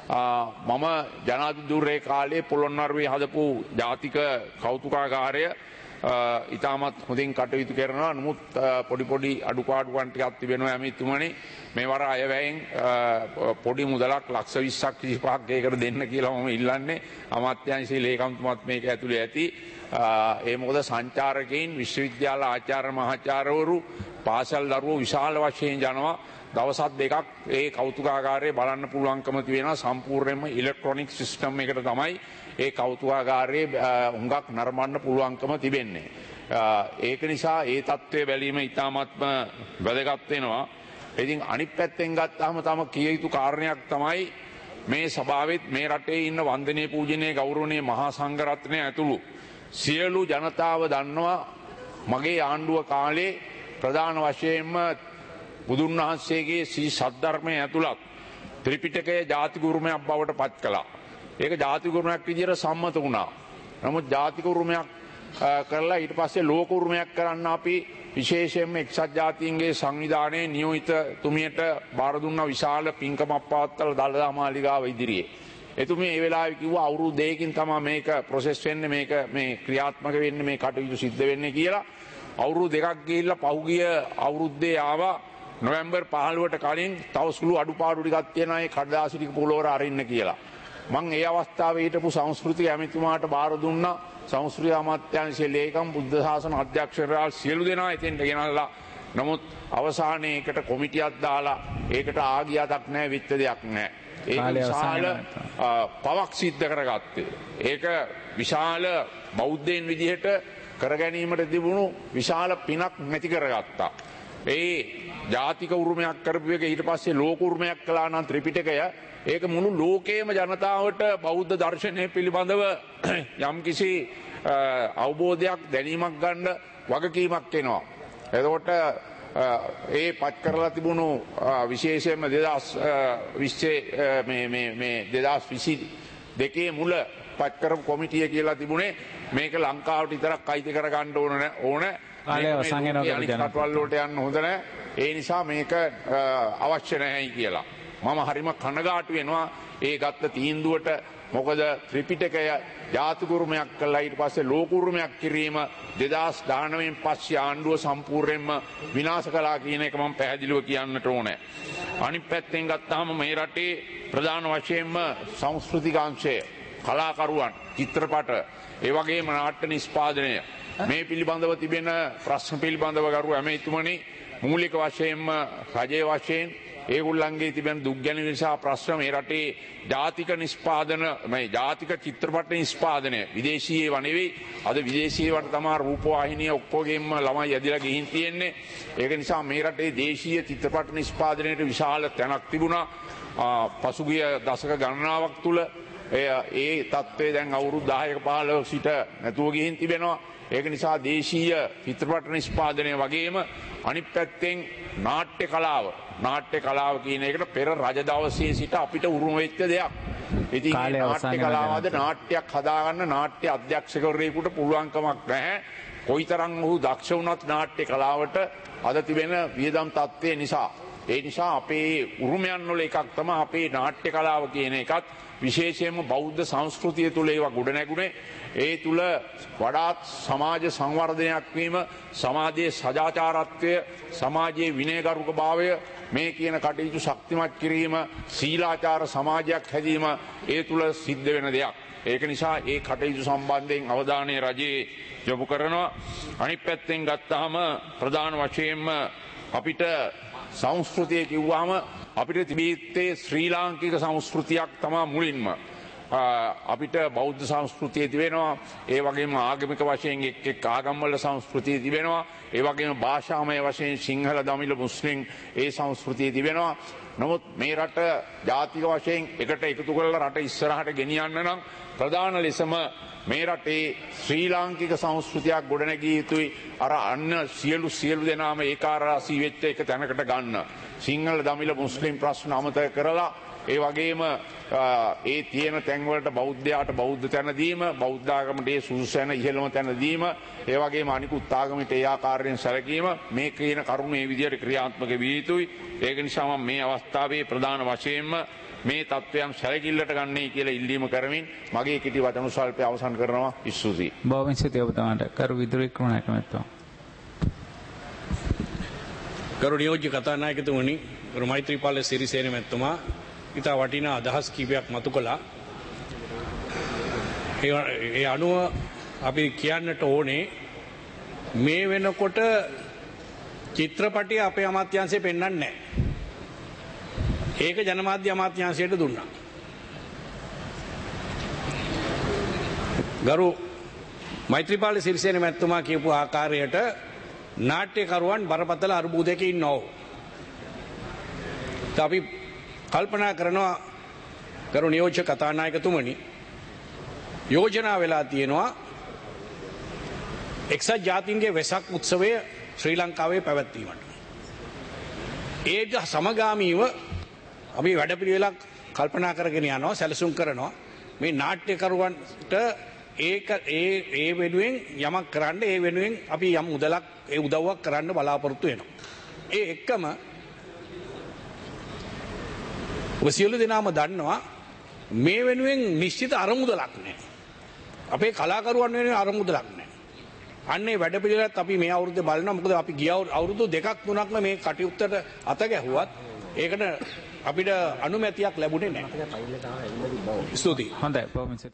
මම ජනාධිපතිදුරේ කාලේ පොළොන්නරුවේ හදපු ජාතික කෞතුකාගාරය ඉතාමත් හොඳින් කටයුතු කරනවා. නමුත් පොඩි අඩුපාඩුකම් ටිකක් තිබෙනවා ඇමතිතුමනි. මේ වර අයවැයෙන් පොඩි මුදලක් ලක්ෂ 20ක් 25ක් ඒකට දෙන්න කියලා මම ඉල්ලන්නේ. අමාත්‍යාංශයේ ලේකම්තුමත් මේක ඇතුලේ ඇති. ඒ මොකද සංචාරකයන් විශ්වවිද්‍යාල ආචාර්ය මහාචාර්යවරු පාසල් දරුවෝ විශාල වශයෙන් යනවා. දවසක් දෙකක් ඒ කෞතුකාගාරයේ බලන්න පුළුවන්කම තියෙනවා. සම්පූර්ණයෙන්ම ඉලෙක්ට්‍රොනික සිස්ටම් එකකට තමයි ඒ කෞතුකාගාරයේ හුඟක් නරඹන්න පුළුවන්කම තිබෙන්නේ. ඒක නිසා ඒ தત્ත්වය බැලීම ඉතාමත්ම වැදගත් වෙනවා. ඉතින් අනිත් පැත්තෙන් ගත්තාම තම කිය යුතු කාරණයක් තමයි මේ සභාවෙත් මේ රටේ ඉන්න වන්දනීය පූජනීය ගෞරවනීය මහා සංඝරත්නය ඇතුළු සියලු ජනතාව දන්නවා මගේ ආණ්ඩුව කාලේ ප්‍රධාන වශයෙන්ම බුදුන් වහන්සේගේ ශ්‍රී සද්ධර්මය ඇතුළත් ත්‍රිපිටකය ජාතික උරුමයක් බවට පත් කළා. ඒක ජාතික උරුමයක් විදිහට සම්මත වුණා. නමුත් ජාතික උරුමයක් කරලා ඊට පස්සේ ලෝක උරුමයක් කරන්න අපි විශේෂයෙන්ම එක්සත් ජාතීන්ගේ සංවිධානයේ නියෝජිත තුමියට බාර දුන්නා විශාල පින්කමක් පවත්වලා දළදා මාලිගාව ඉදිරියේ. එතුමිය ඒ වෙලාවේ කිව්වා අවුරුදු 2කින් තමයි මේක ප්‍රොසෙස් වෙන්නේ මේක මේ ක්‍රියාත්මක වෙන්නේ මේ කටයුතු සිද්ධ වෙන්නේ කියලා. අවුරුදු 2ක් ගිහිල්ලා පහුගිය අවුරුද්දේ ආවා නොවැම්බර් 15ට කලින් තව සුළු අඩුපාඩු ටිකක් තියෙනවා ඒ කඩදාසි ටික පොළොවර අරින්න කියලා. මම ඒ අවස්ථාවේ හිටපු සංස්කෘතික ඇමතිතුමාට බාර දුන්නා. සංස්කෘතික අමාත්‍යාංශයේ ලේකම් බුද්ධ ශාසන අධ්‍යක්ෂකවරයා සියලු දෙනා එතෙන්ට ගෙනල්ලා නමුත් අවසානයේ ඒකට කොමිටියක් දාලා ඒකට ආගියාවක් නැහැ වෙච්ච දෙයක් නැහැ. ඒක විශාල පවක් සිද්ධ කරගත්තේ. ඒක විශාල බෞද්ධයන් විදිහට කරගැනීමට තිබුණු විශාල පිනක් නැති කරගත්තා. ඒ ජාතික උරුමයක් කරපු එක ඊට පස්සේ ලෝක උරුමයක් කළා නම් ත්‍රිපිටකය ඒක මුළු ලෝකයේම ජනතාවට බෞද්ධ දර්ශනය පිළිබඳව යම්කිසි අවබෝධයක් දැනීමක් ගන්න වගකීමක් එනවා. එතකොට ඒ පත් කරලා තිබුණු විශේෂයෙන්ම 2022 මුල පත් කරපු කොමිටිය කියලා තිබුණේ මේක ලංකාවට විතරක් අයිති කරගන්න ඕන රටවල් වලට යන්න හොඳ නැහැ. ඒ නිසා මේක අවශ්‍ය නැහැයි කියලා. මම හරිම කනගාටු වෙනවා ඒ ගත්ත තීන්දුවට. මොකද ත්‍රිපිටකය ජාතික උරුමයක් කළා ඊට පස්සේ ලෝක උරුමයක් කිරීම 2019න් පස්සේ ආණ්ඩුව සම්පූර්ණයෙන්ම විනාශ කළා කියන එක මම පැහැදිලිව කියන්නට ඕනේ. අනිත් පැත්තෙන් ගත්තාම මේ රටේ ප්‍රධාන වශයෙන්ම සංස්කෘතික අංශය කලාකරුවන් චිත්‍රපට ඒ වගේම නාට්‍ය නිෂ්පාදනය මේ පිළිබඳව තිබෙන ප්‍රශ්න පිළිබඳව ගරු ඇමතිතුමනි මූලික වශයෙන්ම රජයේ වශයෙන් ඒගොල්ලන්ගේ තිබෙන දුක් ගැනීම නිසා ප්‍රශ්න මේ රටේ ජාතික නිෂ්පාදන මේ ජාතික චිත්‍රපට නිෂ්පාදනය විදේශීය ඒවා නෙවෙයි. අද විදේශීය වට තමයි රූපවාහිනිය ඔක්කොගෙම ළමයි ඇදලා ගිහින් තියෙන්නේ. ඒක නිසා මේ රටේ දේශීය චිත්‍රපට නිෂ්පාදනයට විශාල තැනක් තිබුණා. පසුගිය දශක ගණනාවක් තුල ඒ තත්ත්වය දැන් අවුරුදු 10ක 15ක සිට නැතුව ගිහින් තිබෙනවා. ඒක නිසා දේශීය චිත්‍රපට නිෂ්පාදනය වගේම අනිත් පැත්තෙන් නාට්‍ය කලාව කියන එකට පෙර රජ දවසේ සිට අපිට උරුම වෙච්ච දෙයක්. ඉතින් නාට්‍ය කලාවද නාට්‍යයක් හදාගන්න නාට්‍ය අධ්‍යක්ෂකවරයෙකුට පුළුවන්කමක් නැහැ. කොයිතරම් ඔහු දක්ෂ වුණත් නාට්‍ය කලාවට අද තිබෙන වියදම් තත්ත්වය නිසා. ඒ නිසා අපේ උරුමයන් වල එකක් තමයි අපේ නාට්‍ය කලාව කියන එකත් විශේෂයෙන්ම බෞද්ධ සංස්කෘතිය තුළ ඒවා ගොඩ නැගුණේ. ඒ තුළ වඩාත් සමාජ සංවර්ධනයක් වීම, සමාජයේ සදාචාරත්වය, සමාජයේ විනයගරුක භාවය මේ කියන කටයුතු ශක්තිමත් කිරීම, සීලාචාර සමාජයක් හැදීම ඒ තුළ සිද්ධ වෙන දෙයක්. ඒක නිසා ඒ කටයුතු සම්බන්ධයෙන් අවධානය රජයේ යොමු කරනවා. අනිත් පැත්තෙන් ගත්තාම ප්‍රධාන වශයෙන්ම අපිට සංස්කෘතිය කිව්වාම අපිට තිබීත්තේ ශ්‍රී ලාංකික සංස්කෘතියක් තමා මුලින්ම. අපිට බෞද්ධ සංස්කෘතිය තිබෙනවා, ඒ වගේම ආගමික වශයෙන් එක් ආගම්වල සංස්කෘතිය තිබෙනවා, ඒ වගේම භාෂාමය වශයෙන් සිංහල දමිළ මුස්ලිම් ඒ සංස්කෘතිය තිබෙනවා. නමුත් මේ රට ජාතික වශයෙන් එකට එකතු කරලා රට ඉස්සරහට ගෙනියන්න නම් ප්‍රධාන ලෙසම මේ රටේ ශ්‍රී ලාංකික සංස්කෘතියක් ගොඩනැගිය යුතුයි. අර අන්න සියලු දෙනාම ඒකාරාසී වෙච්ච එක තැනකට ගන්න. සිංහල දමිළ මුස්ලිම් ප්‍රශ්න අමතක කරලා ඒ වගේම ඒ තියෙන තැන්වලට බෞද්ධයාට බෞද්ධ තැන දීම, බෞද්ධ ආගමට ඒ සුදුසු තැන ඉහළම තැන දීම, ඒ වගේම අනිකුත් ආගමිට ඒ ආකාරයෙන් සැලකීම, මේ කියන කරුණු මේ විදිහට ක්‍රියාත්මක විය යුතුයි. ඒක නිසා මම මේ අවස්ථාවේ ප්‍රධාන වශයෙන්ම මේ තත්ත්වයන් සැලකිල්ලට ගන්නයි කියලා ඉල්ලීම කරමින් මගේ කිටි වචන ස්වල්පය අවසන් කරනවා. ස්තුතියි. බොහොම ස්තුතියි ඔබතුමාට. කරු විදුලි ක්‍රමනායක මහත්මයා. ගරු නියෝජ්‍ය කතානායකතුමනි, ගරු මෛත්‍රීපාල සිරිසේන මහත්මයා ඉතා වටිනා අදහස් කීපයක් මතු කළා. ඒ අනුව අපි කියන්නට ඕනේ මේ වෙනකොට චිත්‍රපටිය අපේ අමාත්‍යාංශය පෙන්වන්නේ නැහැ. ඒක ජනමාධ්‍ය අමාත්‍යාංශයට දුන්නා. ගරු මෛත්‍රීපාල සිරිසේන මහත්මයා කියපු ආකාරයට නාට්‍යකරුවන් බරපතල අර්බුදයක ඉන්නවා. අපි කල්පනා කරනවා ගරු නියෝජ්‍ය කතානායකතුමනි, යෝජනා වෙලා තියෙනවා එක්සත් ජාතීන්ගේ වෙසක් උත්සවය ශ්‍රී ලංකාවේ පැවැත්වීමට. ඒක සමගාමීව අපි වැඩපිළිවෙලක් කල්පනා කරගෙන යනවා, සැලසුම් කරනවා. මේ නාට්‍යකරුවන්ට ඒ වෙනුවෙන් යමක් කරන්න, ඒ වෙනුවෙන් අපි යම් මුදලක් ඒ උදව්වක් කරන්න බලාපොරොත්තු වෙනවා. ඒ එක්කම ඔබ සියලු දෙනාම දන්නවා මේ වෙනුවෙන් නිශ්චිත අරමුදලක් නැහැ. අපේ කලාකරුවන් වෙනුවෙන් අරමුදලක් නැහැ. අන්නේ වැඩපිළිවෙලත් අපි මේ අවුරුද්දේ බලනවා. මොකද අපි ගිය අවුරුදු 2-3ක්ම මේ කටයුත්තට අත ගැහුවත් ඒකට අපිට අනුමැතියක් ලැබුණේ නැහැ. ස්තුතියි. හොඳයි. බොහොම